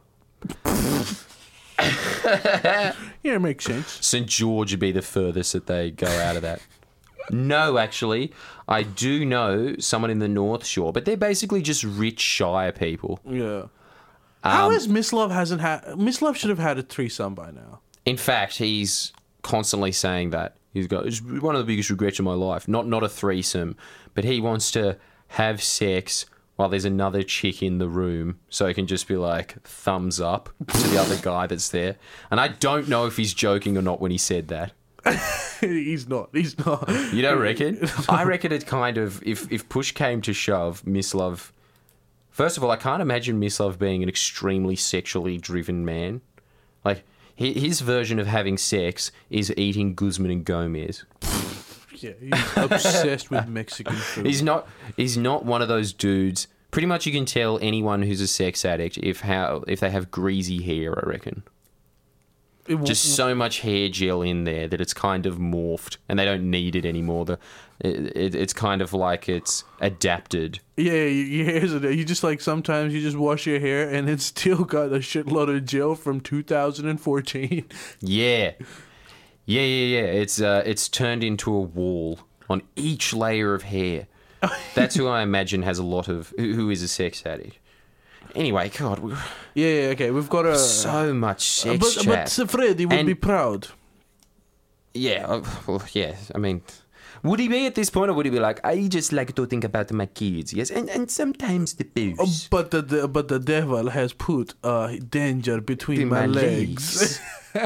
Yeah, it makes sense. Saint George would be the furthest that they go out of that. No, actually, I do know someone in the North Shore, but they're basically just rich Shire people. Yeah. How Um, is Miss Love hasn't had Miss Love should have had a threesome by now. In fact, he's constantly saying that. He's got, it's one of the biggest regrets of my life. Not not a threesome, but he wants to have sex while there's another chick in the room, so he can just be like, thumbs up to the other guy that's there. And I don't know if he's joking or not when he said that. He's not. He's not. You don't reckon? I reckon it kind of, if, if push came to shove, Mislav... First of all, I can't imagine Mislav being an extremely sexually driven man. Like, hi- his version of having sex is eating Guzman and Gomez. Yeah, he's obsessed with Mexican food. He's not. He's not one of those dudes. Pretty much, you can tell anyone who's a sex addict if how if they have greasy hair. I reckon. It w- Just so much hair gel in there that it's kind of morphed, and they don't need it anymore. The it, it, it's kind of like it's adapted. Yeah, your hair's a, you just like sometimes you just wash your hair and it's still got a shitload of gel from two thousand fourteen. Yeah, yeah, yeah, yeah. It's uh, it's turned into a wall on each layer of hair. That's who I imagine has a lot of who who is a sex addict. Anyway, God, we Yeah, yeah, okay, we've got a so much sex but chat. but Sir Freddy would And- be proud. Yeah, uh, well, yeah. I mean, would he be at this point, or would he be like, I just like to think about my kids, yes, and and sometimes the booze. Oh, but the, the but the devil has put uh, danger between In my, my legs.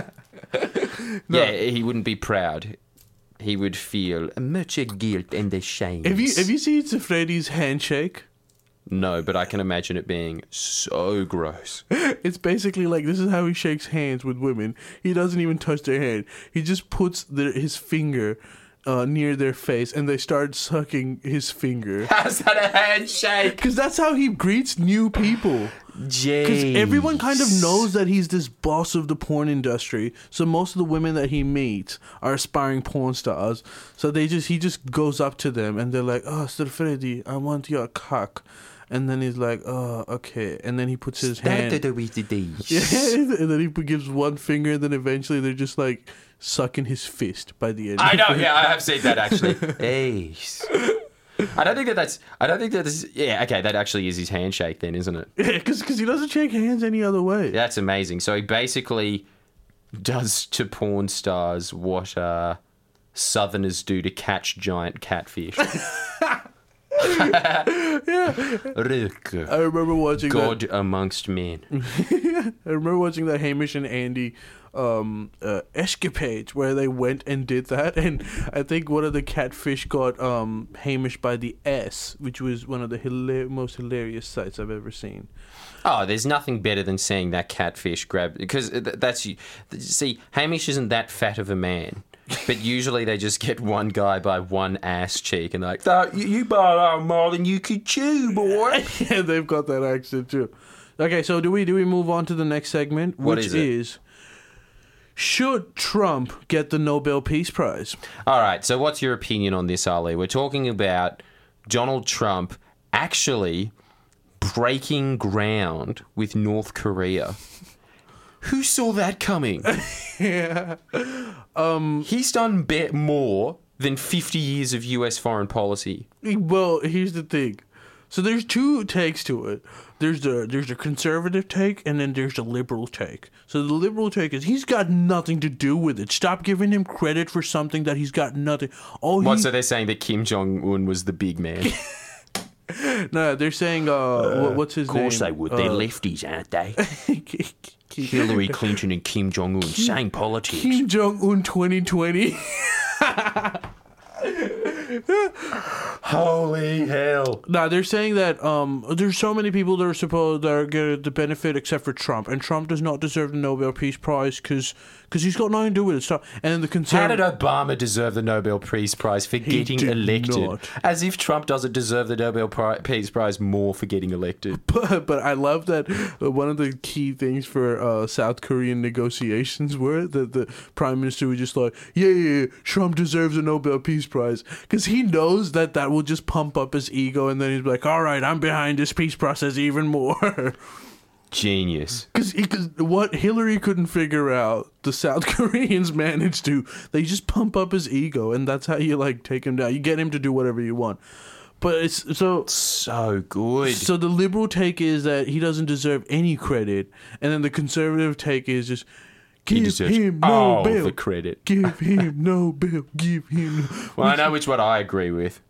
Yeah, he wouldn't be proud. He would feel much guilt and a shame. Have you have you seen Sir Freddy's handshake? No, but I can imagine it being so gross. It's basically like this is how he shakes hands with women. He doesn't even touch their hand. He just puts the, his finger uh, near their face, and they start sucking his finger. How's that a handshake? Because that's how he greets new people. Because Jeez. everyone kind of knows that he's this boss of the porn industry. So most of the women that he meets are aspiring porn stars. So they just he just goes up to them and they're like, "Oh, Sir Freddy, I want your cock." And then he's like, "Oh, okay." And then he puts his hand. with the days. Yeah, and then he gives one finger, and then eventually they're just like sucking his fist by the end. I know, yeah, I have seen that actually. Ace. I don't think that that's. I don't think that this. Yeah, okay, that actually is his handshake then, isn't it? Yeah, because he doesn't shake hands any other way. That's amazing. So he basically does to porn stars what uh, Southerners do to catch giant catfish. Rick, I remember watching God that. amongst men. I remember watching that Hamish and Andy um, uh, escapades where they went and did that, and I think one of the catfish got um, Hamish by the S, which was one of the hilar- most hilarious sights I've ever seen. Oh, there's nothing better than seeing that catfish grab, because th- that's you. See, Hamish isn't that fat of a man. But usually they just get one guy by one ass cheek and they're like, "Oh, you, you bought more than you could chew, boy." Yeah, they've got that accent too. Okay, so do we do we move on to the next segment, What which is it? is should Trump get the Nobel Peace Prize? All right, so what's your opinion on this, Ali? We're talking about Donald Trump actually breaking ground with North Korea. Who saw that coming? Yeah. He's done bet more than fifty years of U S foreign policy. Well, here's the thing. So there's two takes to it. There's the there's the conservative take, and then there's the liberal take. So the liberal take is he's got nothing to do with it. Stop giving him credit for something that he's got nothing. Oh, What, he, so they're saying that Kim Jong-un was the big man? no, they're saying uh, what, what's his name? Of course they would. They're Uh, lefties, aren't they? Hillary Clinton and Kim Jong-un, same politics. Kim Jong Un twenty twenty. Holy hell. Nah, they're saying that um, there's so many people that are supposed that are get the benefit except for Trump, and Trump does not deserve the Nobel Peace Prize because he's got nothing to do with it. Stop. And then the How conservative. did Obama deserve the Nobel Peace Prize for He getting did elected? not. As if Trump doesn't deserve the Nobel Pri- Peace Prize more for getting elected. But, but I love that uh, one of the key things for uh, South Korean negotiations were that the prime minister was just like, yeah, yeah, yeah, Trump deserves a Nobel Peace Prize. Because he knows that that will just pump up his ego, and then he's like, all right, I'm behind this peace process even more. Genius. Because what Hillary couldn't figure out, the South Koreans managed to. They just pump up his ego, and that's how you, like, take him down. You get him to do whatever you want. But it's so... So good. So the liberal take is that he doesn't deserve any credit, and then the conservative take is just He give deserves him all Nobel, the credit. give him Nobel, give him. Well, I know which one I agree with.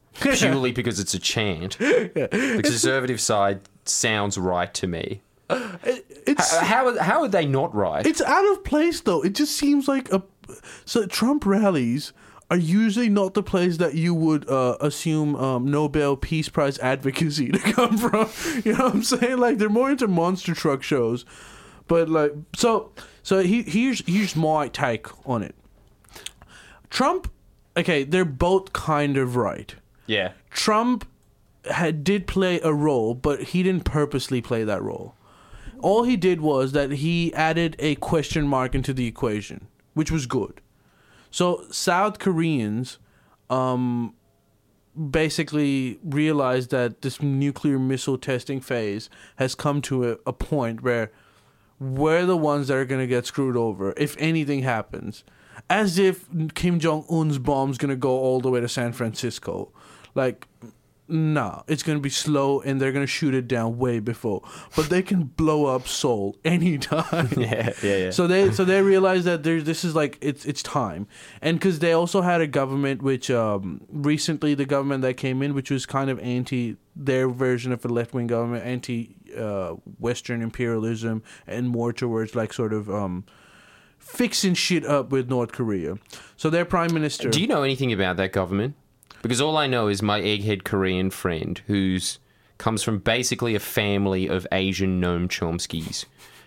purely because it's a chant. The conservative side sounds right to me. It's How, how, how are they not right? it's out of place though. It just seems like a so Trump rallies are usually not the place that you would uh, assume um, Nobel Peace Prize advocacy to come from. You know what I'm saying? Like they're more into monster truck shows. But like so so he, here's here's my take on it. Trump, okay, they're both kind of right. Yeah. Trump had did play a role, but he didn't purposely play that role. All he did was that he added a question mark into the equation, which was good. So South Koreans um, basically realized that this nuclear missile testing phase has come to a, a point where we're the ones that are going to get screwed over if anything happens. As if Kim Jong-un's bomb's going to go all the way to San Francisco. Like, nah, it's going to be slow and they're going to shoot it down way before. But they can blow up Seoul anytime. Yeah, yeah, yeah. So they so they realized that there's this is like it's it's time, and because they also had a government which um, recently the government that came in, which was kind of anti their version of a left wing government, anti uh, Western imperialism, and more towards like sort of um, fixing shit up with North Korea. So their prime minister. Do you know anything about that government? Because all I know is my egghead Korean friend who's comes from basically a family of Asian Noam Chomskys.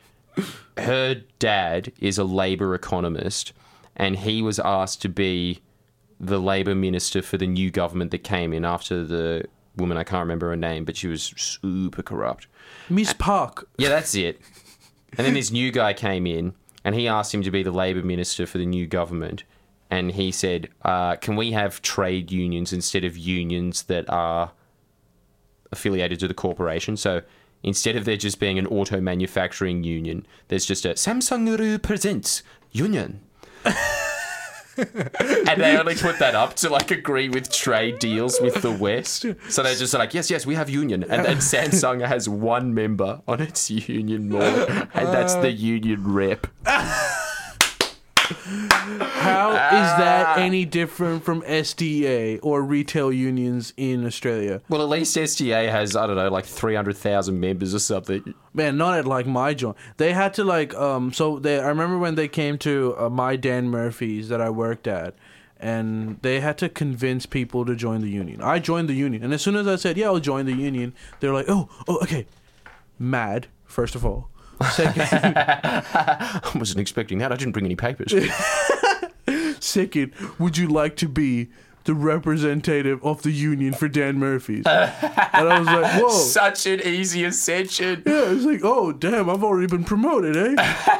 Her dad is a Labour economist, and he was asked to be the Labour minister for the new government that came in after the woman, I can't remember her name, but she was super corrupt. Miss Park. Yeah, that's it. And then this new guy came in, and he asked him to be the Labour minister for the new government. And he said, uh, can we have trade unions instead of unions that are affiliated to the corporation? So instead of there just being an auto manufacturing union, there's just a Samsung presents union. And they only put that up to like agree with trade deals with the West. So they're just like, yes, yes, we have union. And then Samsung has one member on its union board, and that's the union rep. How is that any different from S D A or retail unions in Australia? Well, at least S D A has, I don't know, like three hundred thousand members or something. Man, not at like my joint. They had to like, um, so they, I remember when they came to uh, my Dan Murphy's that I worked at, and they had to convince people to join the union. I joined the union, and as soon as I said, yeah, I'll join the union, they're like, oh, oh, okay. Mad, first of all. Second, I wasn't expecting that. I didn't bring any papers. Second, would you like to be the representative of the union for Dan Murphy's? And I was like, whoa. Such an easy ascension. Yeah, it's like, oh, damn, I've already been promoted, eh? And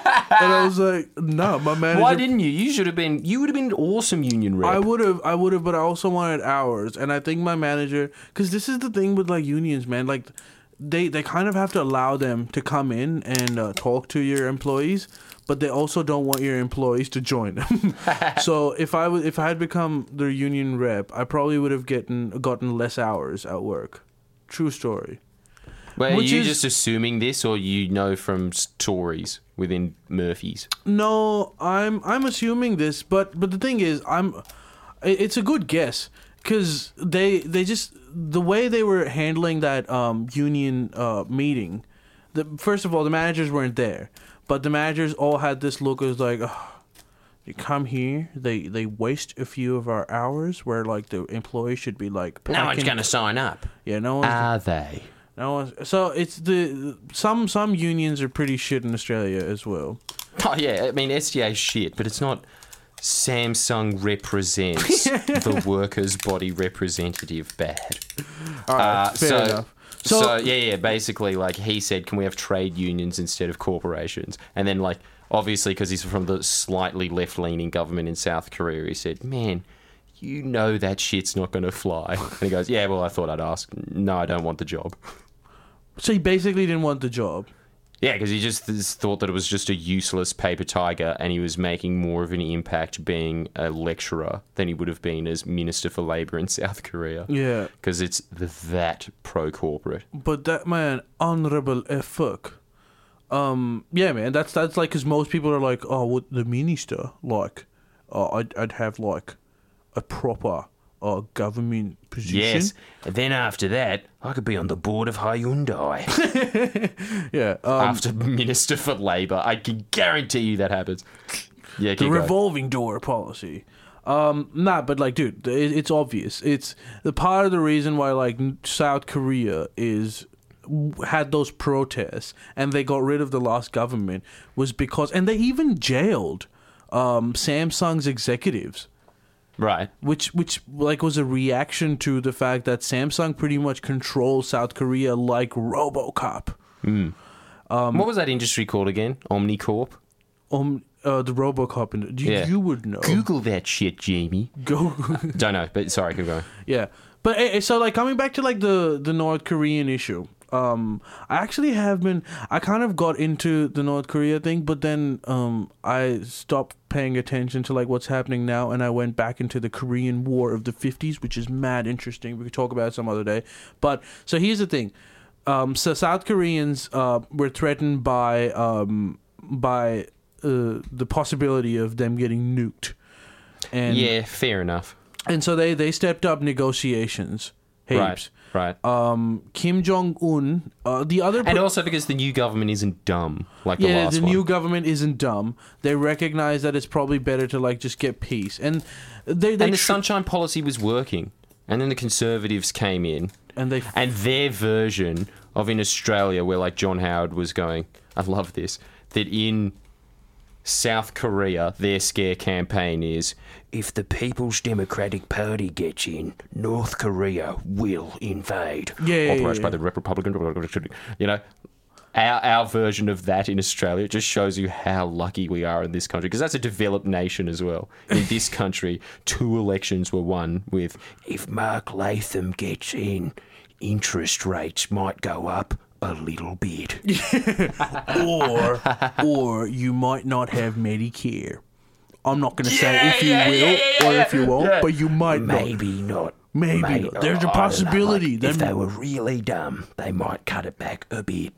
I was like, nah, my manager... Why didn't you? You should have been, you would have been an awesome union rep. I would have, I would have, but I also wanted hours. And I think my manager... Because this is the thing with, like, unions, man. Like... They they kind of have to allow them to come in and uh, talk to your employees, but they also don't want your employees to join them. So if I was if I had become their union rep, I probably would have gotten gotten less hours at work. True story. Well, are Which you is- just assuming this, or you know from stories within Murphy's? No, I'm I'm assuming this, but but the thing is, I'm it- it's a good guess because they they just the way they were handling that um, union uh, meeting. The first of all, the managers weren't there, but the managers all had this look as like, oh, you come here, they they waste a few of our hours where like the employee should be like, No one's packing- going to sign up. yeah, no one's Are they? no one's so it's the some some unions are pretty shit in Australia as well. Oh, yeah. I mean, S D A's shit, but it's not Samsung represents the workers' body representative bad. All right, Uh, fair so, enough. So, So- yeah, yeah, basically, like, he said, can we have trade unions instead of corporations? And then, like, obviously, because he's from the slightly left-leaning government in South Korea, he said, man, you know that shit's not going to fly. And he goes, yeah, well, I thought I'd ask. No, I don't want the job. So he basically didn't want the job. Yeah, because he just just thought that it was just a useless paper tiger, and he was making more of an impact being a lecturer than he would have been as Minister for Labour in South Korea. Yeah. Because it's that pro-corporate. But that man, honorable as fuck. Um, yeah, man, that's that's like because most people are like, oh, what the minister like? Oh, I'd I'd have like a proper uh, government position. Yes. And then after that, I could be on the board of Hyundai. Yeah. Um, After Minister for Labour. I can guarantee you that happens. Yeah, the keep going. revolving door policy. Um, nah, but like, dude, it, it's obvious. It's the part of the reason why like South Korea is had those protests and they got rid of the last government was because, and they even jailed um, Samsung's executives. Right. Which, which like was a reaction to the fact that Samsung pretty much controls South Korea like RoboCop. Um, what was that industry called again? Omnicorp? Um, uh, the RoboCop, in, you, Yeah. you would know. Google that shit, Jamie. Go. Don't know, but sorry, keep going. Yeah, but eh, eh, so like coming back to like the the North Korean issue. Um, I actually have been. I kind of got into the North Korea thing, but then um, I stopped paying attention to like what's happening now, and I went back into the Korean War of the fifties, which is mad interesting. We could talk about it some other day. But so here's the thing. Um, so South Koreans uh, were threatened by um, by uh, the possibility of them getting nuked, and Yeah, fair enough. and so they they stepped up negotiations. Heaps. Right, right. Um, Kim Jong Un, uh, the other, And also because the new government isn't dumb like the yeah, last the one. new government isn't dumb. They recognize that it's probably better to like just get peace, and they they and the tr- Sunshine Policy was working. And then the Conservatives came in, and they and their version of in Australia, where like John Howard was going, I love this, that in South Korea, their scare campaign is, if the People's Democratic Party gets in, North Korea will invade. Yeah, yeah, Authorised yeah, by yeah. the Republican, you know. Our, our version of that in Australia just shows you how lucky we are in this country, because that's a developed nation as well. In this country, two elections were won with, if Mark Latham gets in, interest rates might go up a little bit. or or you might not have Medicare. I'm not going to say if you will or if you won't, but you might not. Maybe not. Maybe May- not. There's a I don't know, possibility. like, if Them- they were really dumb, they might cut it back a bit.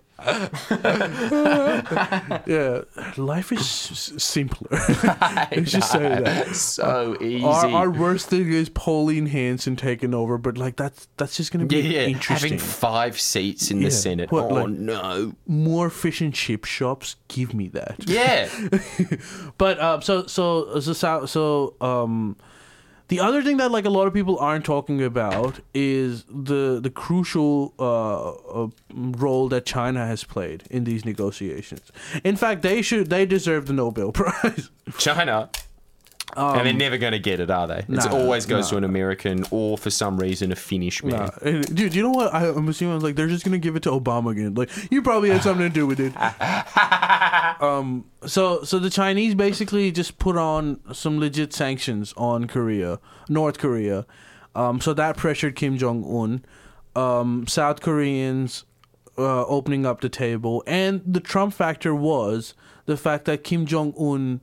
Yeah, life is s- simpler. Let's just say that. So easy. Our, our worst thing is Pauline Hanson taking over, but like that's that's just going to yeah, be yeah. interesting. Having five seats in Yeah. the Senate. What, oh like- no. More fish and chip shops, give me that. Yeah. But um, so so so so, so um, the other thing that like a lot of people aren't talking about is the the crucial uh, uh, role that China has played in these negotiations. In fact, they should they deserve the Nobel Prize. China. and they're never going to get it, are they? It nah, always goes nah. to an American or, for some reason, a Finnish man. Nah, and, dude, you know what? I, I'm assuming like they're just gonna give it to Obama again. Like you probably had something to do with it. um. So so the Chinese basically just put on some legit sanctions on Korea, North Korea. Um. So that pressured Kim Jong Un. Um. South Koreans, uh, opening up the table, and the Trump factor was the fact that Kim Jong Un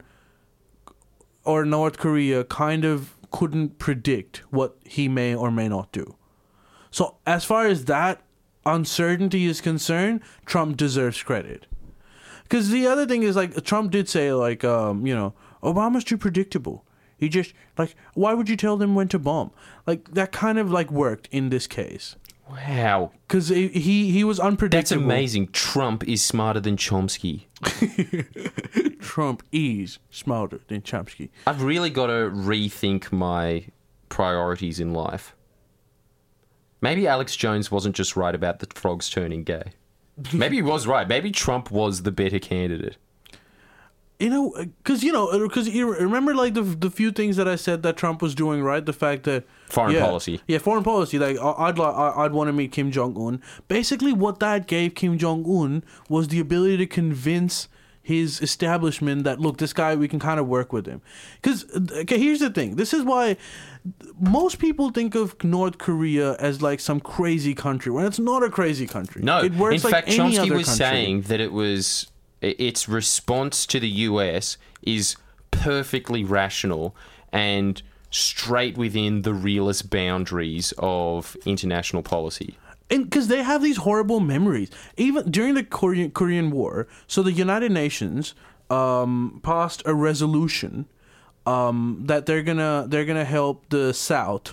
or North Korea kind of couldn't predict what he may or may not do. So as far as that uncertainty is concerned, Trump deserves credit. Because the other thing is, like, Trump did say, like, um, you know, Obama's too predictable. He just, like, why would you tell them when to bomb? Like, that kind of, like, worked in this case. Wow. Because he, he was That's unpredictable. amazing. Trump is smarter than Chomsky. Trump is smarter than Chomsky. I've really got to rethink my priorities in life. Maybe Alex Jones wasn't just right about the frogs turning gay. Maybe he was right. Maybe Trump was the better candidate. You know, because, you know, because you remember, like, the the few things that I said that Trump was doing, right? The fact that... Foreign yeah, policy. Yeah, foreign policy. Like, I- I'd, li- I- I'd want to meet Kim Jong-un. Basically, what that gave Kim Jong-un was the ability to convince his establishment that, look, this guy, we can kind of work with him. Because, okay, here's the thing. This is why most people think of North Korea as, like, some crazy country, when it's not a crazy country. No. It works In like fact, any Chomsky other was country. saying that it was... its response to the U S is perfectly rational and straight within the realist boundaries of international policy. And because they have these horrible memories, even during the Korean Korean War. So the United Nations um, passed a resolution um, that they're gonna they're gonna help the South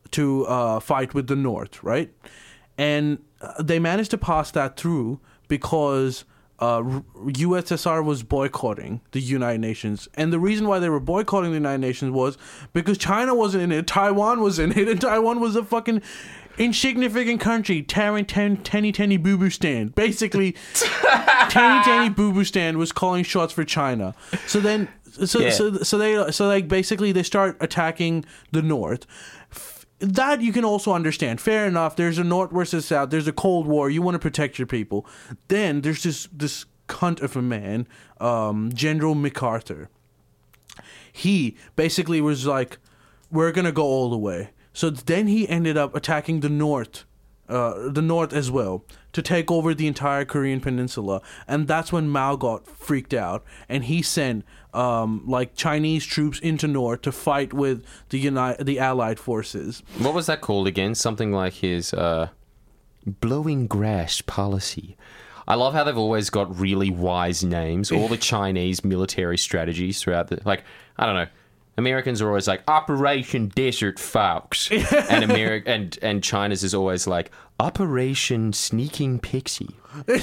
to uh, fight with the North, right? And uh, they managed to pass that through because uh, U S S R was boycotting the United Nations. And the reason why they were boycotting the United Nations was because China wasn't in it, Taiwan was in it, and Taiwan was a fucking insignificant country. Taryn ten Tenny Tenny Boo Boo Stand. Basically, Tenny Tenny Boo Boo Stand was calling shots for China. So then, so Yeah. so so they so like basically they start attacking the North. That you can also understand. Fair enough. There's a North versus South. There's a Cold War. You want to protect your people. Then there's this this cunt of a man, um, General MacArthur. He basically was like, "We're gonna go all the way." So then he ended up attacking the North, uh, the North as well, to take over the entire Korean Peninsula. And that's when Mao got freaked out, and he sent um, like Chinese troops into North to fight with the Uni- the Allied forces. What was that called again? Something like his uh, blowing grass policy. I love how they've always got really wise names. All the Chinese military strategies throughout the... Like, I don't know. Americans are always like Operation Desert Fox, and America and and China's is always like Operation Sneaking Pixie.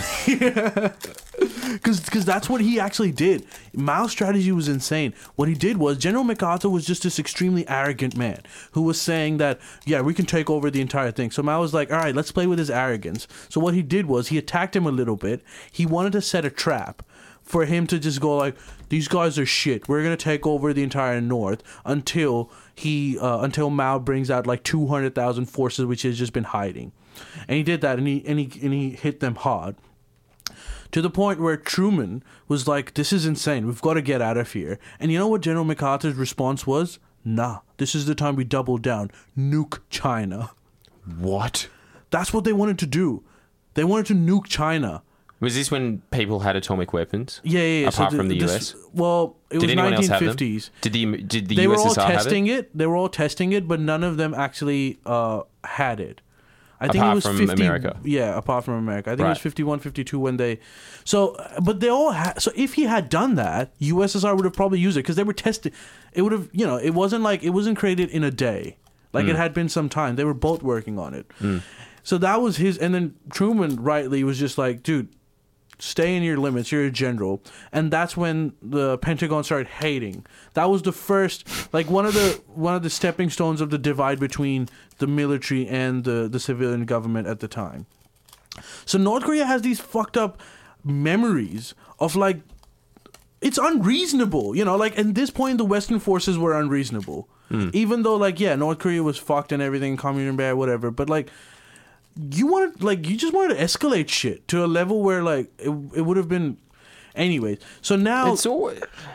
Because because that's what he actually did. Mao's strategy was insane. What he did was General MacArthur was just this extremely arrogant man who was saying that, yeah, we can take over the entire thing. So Mao was like, all right, let's play with his arrogance. So what he did was he attacked him a little bit. He wanted to set a trap for him to just go like, these guys are shit. We're gonna take over the entire North until he uh, until Mao brings out like two hundred thousand forces, which has just been hiding. And he did that, and he and he and he hit them hard. To the point where Truman was like, this is insane. We've got to get out of here. And you know what General MacArthur's response was? Nah, this is the time we double down. Nuke China. What? That's what they wanted to do. They wanted to nuke China. Was this when people had atomic weapons? Yeah, yeah, yeah. Apart so from the this, U S? Well, it Did was anyone else have them? nineteen fifties. Did the did the They were all U S S R have testing it? it? They were all testing it, but none of them actually uh, had it. I think Apart it was from fifty. America. Yeah, apart from America. I think it was Right. fifty-one, fifty-two when they. So, but they all had. So if he had done that, U S S R would have probably used it because they were testing. It would have, you know, it wasn't like it wasn't created in a day. Like Mm. it had been some time. They were both working on it. So that was his. And then Truman rightly was just like, dude, stay in your limits. You're a general. And that's when the Pentagon started hating. That was the first, like one of the one of the stepping stones of the divide between the military and the, the civilian government at the time. So North Korea has these fucked up memories of like, it's unreasonable, you know, like at this point the Western forces were unreasonable. Even though like, yeah, North Korea was fucked and everything, communist bad, whatever, but like, you wanted, like, you just wanted to escalate shit to a level where, like, it, it would have been... Anyways, so now... It's all...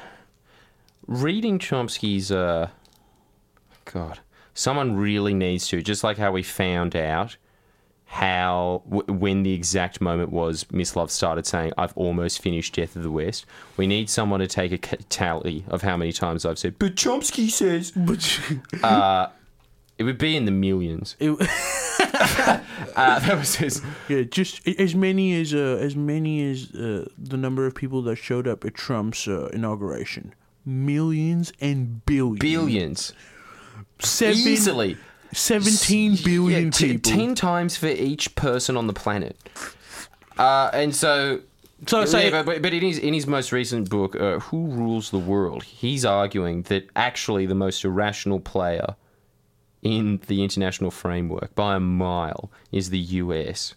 Reading Chomsky's, uh... God. Someone really needs to, just like how we found out how, w- when the exact moment was Miss Love started saying, I've almost finished Death of the West, we need someone to take a c- tally of how many times I've said, but Chomsky says... But, uh, it would be in the millions. it, Uh, that was his... yeah, just as many as uh, as many as uh, the number of people that showed up at Trump's uh, inauguration. Millions and billions. Billions. Seven, Easily. seventeen billion Yeah, t- people. ten times for each person on the planet. Uh, and so... So, so yeah, but, but in his in his most recent book, uh, Who Rules the World, he's arguing that actually the most irrational player in the international framework by a mile is the U S.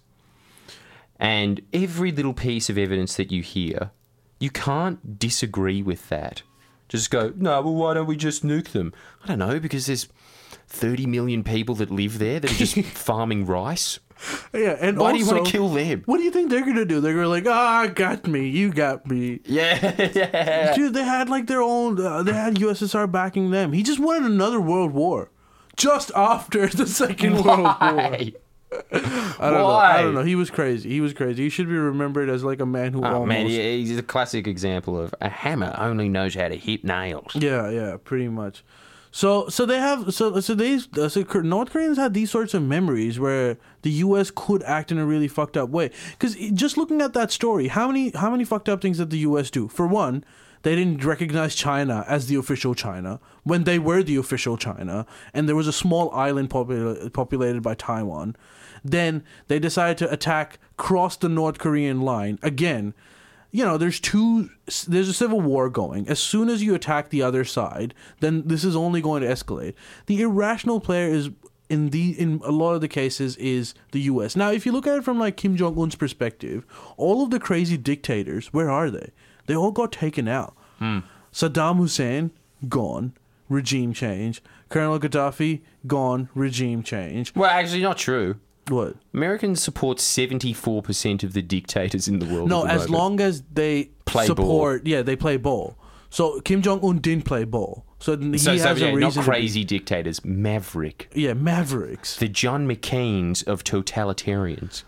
And every little piece of evidence that you hear, you can't disagree with that. Just go, no, well, why don't we just nuke them? I don't know, because there's thirty million people that live there that are just farming rice. yeah, and Why also, do you want to kill them? What do you think they're gonna do? They're gonna like, ah, got me, you got me. Yeah, yeah. Dude, they had like their own. Uh, they had U S S R backing them. He just wanted another world war, just after the Second World War. Why? I don't know. Why? I don't know. He was crazy. He was crazy. He should be remembered as like a man who Oh almost. man, yeah, he's a classic example of a hammer only knows how to hit nails. Yeah, yeah, pretty much. So, so they have so so they so North Koreans had these sorts of memories where the U S could act in a really fucked up way. Because just looking at that story, how many how many fucked up things did the U S do? For one, They didn't recognize China as the official China when they were the official China, and there was a small island popul- populated by Taiwan. Then they decided to attack, cross the North Korean line again. You know, there's two. There's a civil war going. As soon as you attack the other side, then this is only going to escalate. The irrational player is in the in a lot of the cases is the U S. Now, if you look at it from like Kim Jong Un's perspective, all of the crazy dictators, where are they? They all got taken out. Hmm. Saddam Hussein gone, regime change. Colonel Gaddafi gone, regime change. Well, actually, not true. What? Americans support seventy-four percent of the dictators in the world. No, at the as moment. long as they Play support, yeah, they play ball. So Kim Jong Un didn't play ball, so he So, has so a yeah, reason. not to be- crazy dictators. Maverick. yeah, Mavericks. The John McCains of totalitarians.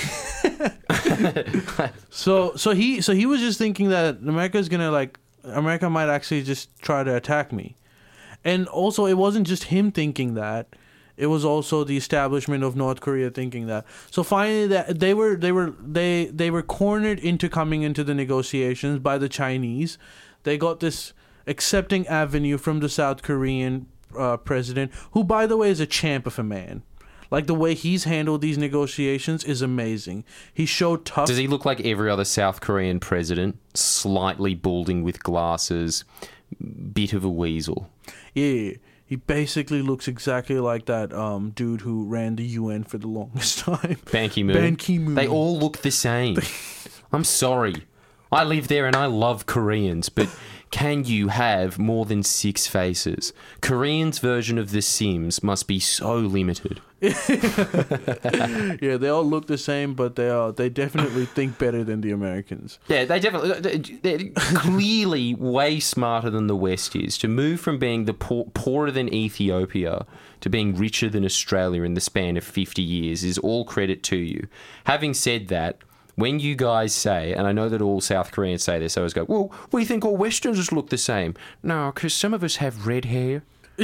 So, so he, so he was just thinking that America's gonna like, America might actually just try to attack me, and also it wasn't just him thinking that. It was also the establishment of North Korea thinking that. So finally, that they were they were they they were cornered into coming into the negotiations by the Chinese. They got this accepting avenue from the South Korean uh, president, who, by the way, is a champ of a man. Like, the way he's handled these negotiations is amazing. He showed tough. Does he look like every other South Korean president? Slightly balding with glasses, bit of a weasel. Yeah. He basically looks exactly like that um, dude who ran the U N for the longest time. Ban Ki-moon. Ban Ki-moon. They all look the same. I'm sorry. I live there and I love Koreans, but can you have more than six faces? Koreans' version of The Sims must be so limited. Yeah, they all look the same, but they are they definitely think better than the Americans. Yeah, they definitely, they're clearly way smarter than the West is. To move from being the poor, poorer than Ethiopia to being richer than Australia in the span of fifty years is all credit to you. Having said that, when you guys say, and I know that all South Koreans say this, I always go, well, we think all Westerners look the same. No, because some of us have red hair.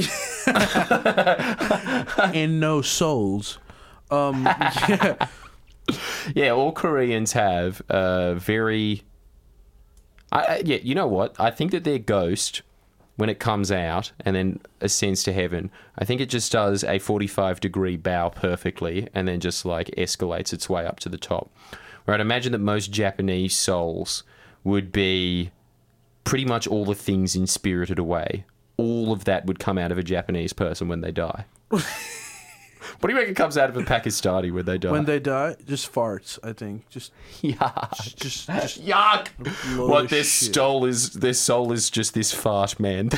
And no souls. Um, yeah. Yeah, all Koreans have uh, very... I, I, yeah, you know what? I think that their ghost, when it comes out and then ascends to heaven, I think it just does a forty-five degree bow perfectly and then just like escalates its way up to the top. Where I'd imagine that most Japanese souls would be pretty much all the things in Spirited Away. All of that would come out of a Japanese person when they die. What do you reckon comes out of a Pakistani when they die? When they die, just farts, I think. Just Yuck. just just Yuck. load What of their shit. soul is, their soul is just this fart, man.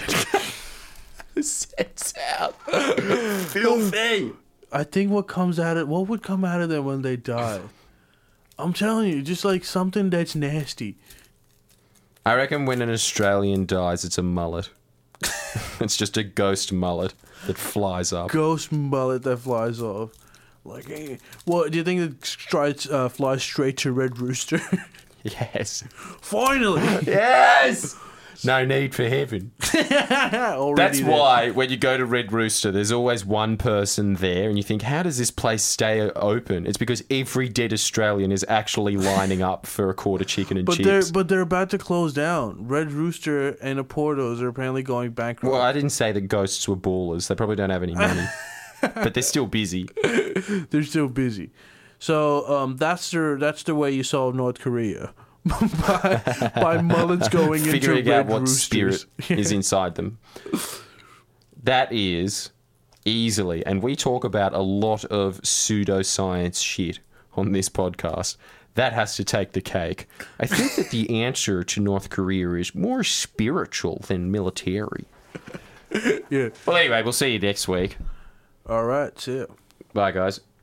Sets out. Filthy. I think what comes out of what would come out of them when they die. I'm telling you, just like something that's nasty. I reckon when an Australian dies, it's a mullet. It's just a ghost mullet that flies up. Ghost mullet that flies off. Like, eh. What do you think it strides, uh, flies straight to Red Rooster? Yes. Finally, Yes! No need for heaven. Already That's there. why when you go to Red Rooster, there's always one person there, and you think, how does this place stay open? It's because every dead Australian is actually lining up for a quarter chicken and But chips. they're but they're about to close down. Red Rooster and Aportos are apparently going bankrupt. Well, I didn't say that ghosts were ballers. They probably don't have any money. But they're still busy. They're still busy. So um, that's the that's the way you solve North Korea. by, by mullets going into Figuring Red out what Roosters. spirit is inside them. That is easily, and we talk about a lot of pseudoscience shit on this podcast. That has to take the cake. I think that the answer to North Korea is more spiritual than military. Yeah. Well, anyway, we'll see you next week. All right. See ya. Bye, guys.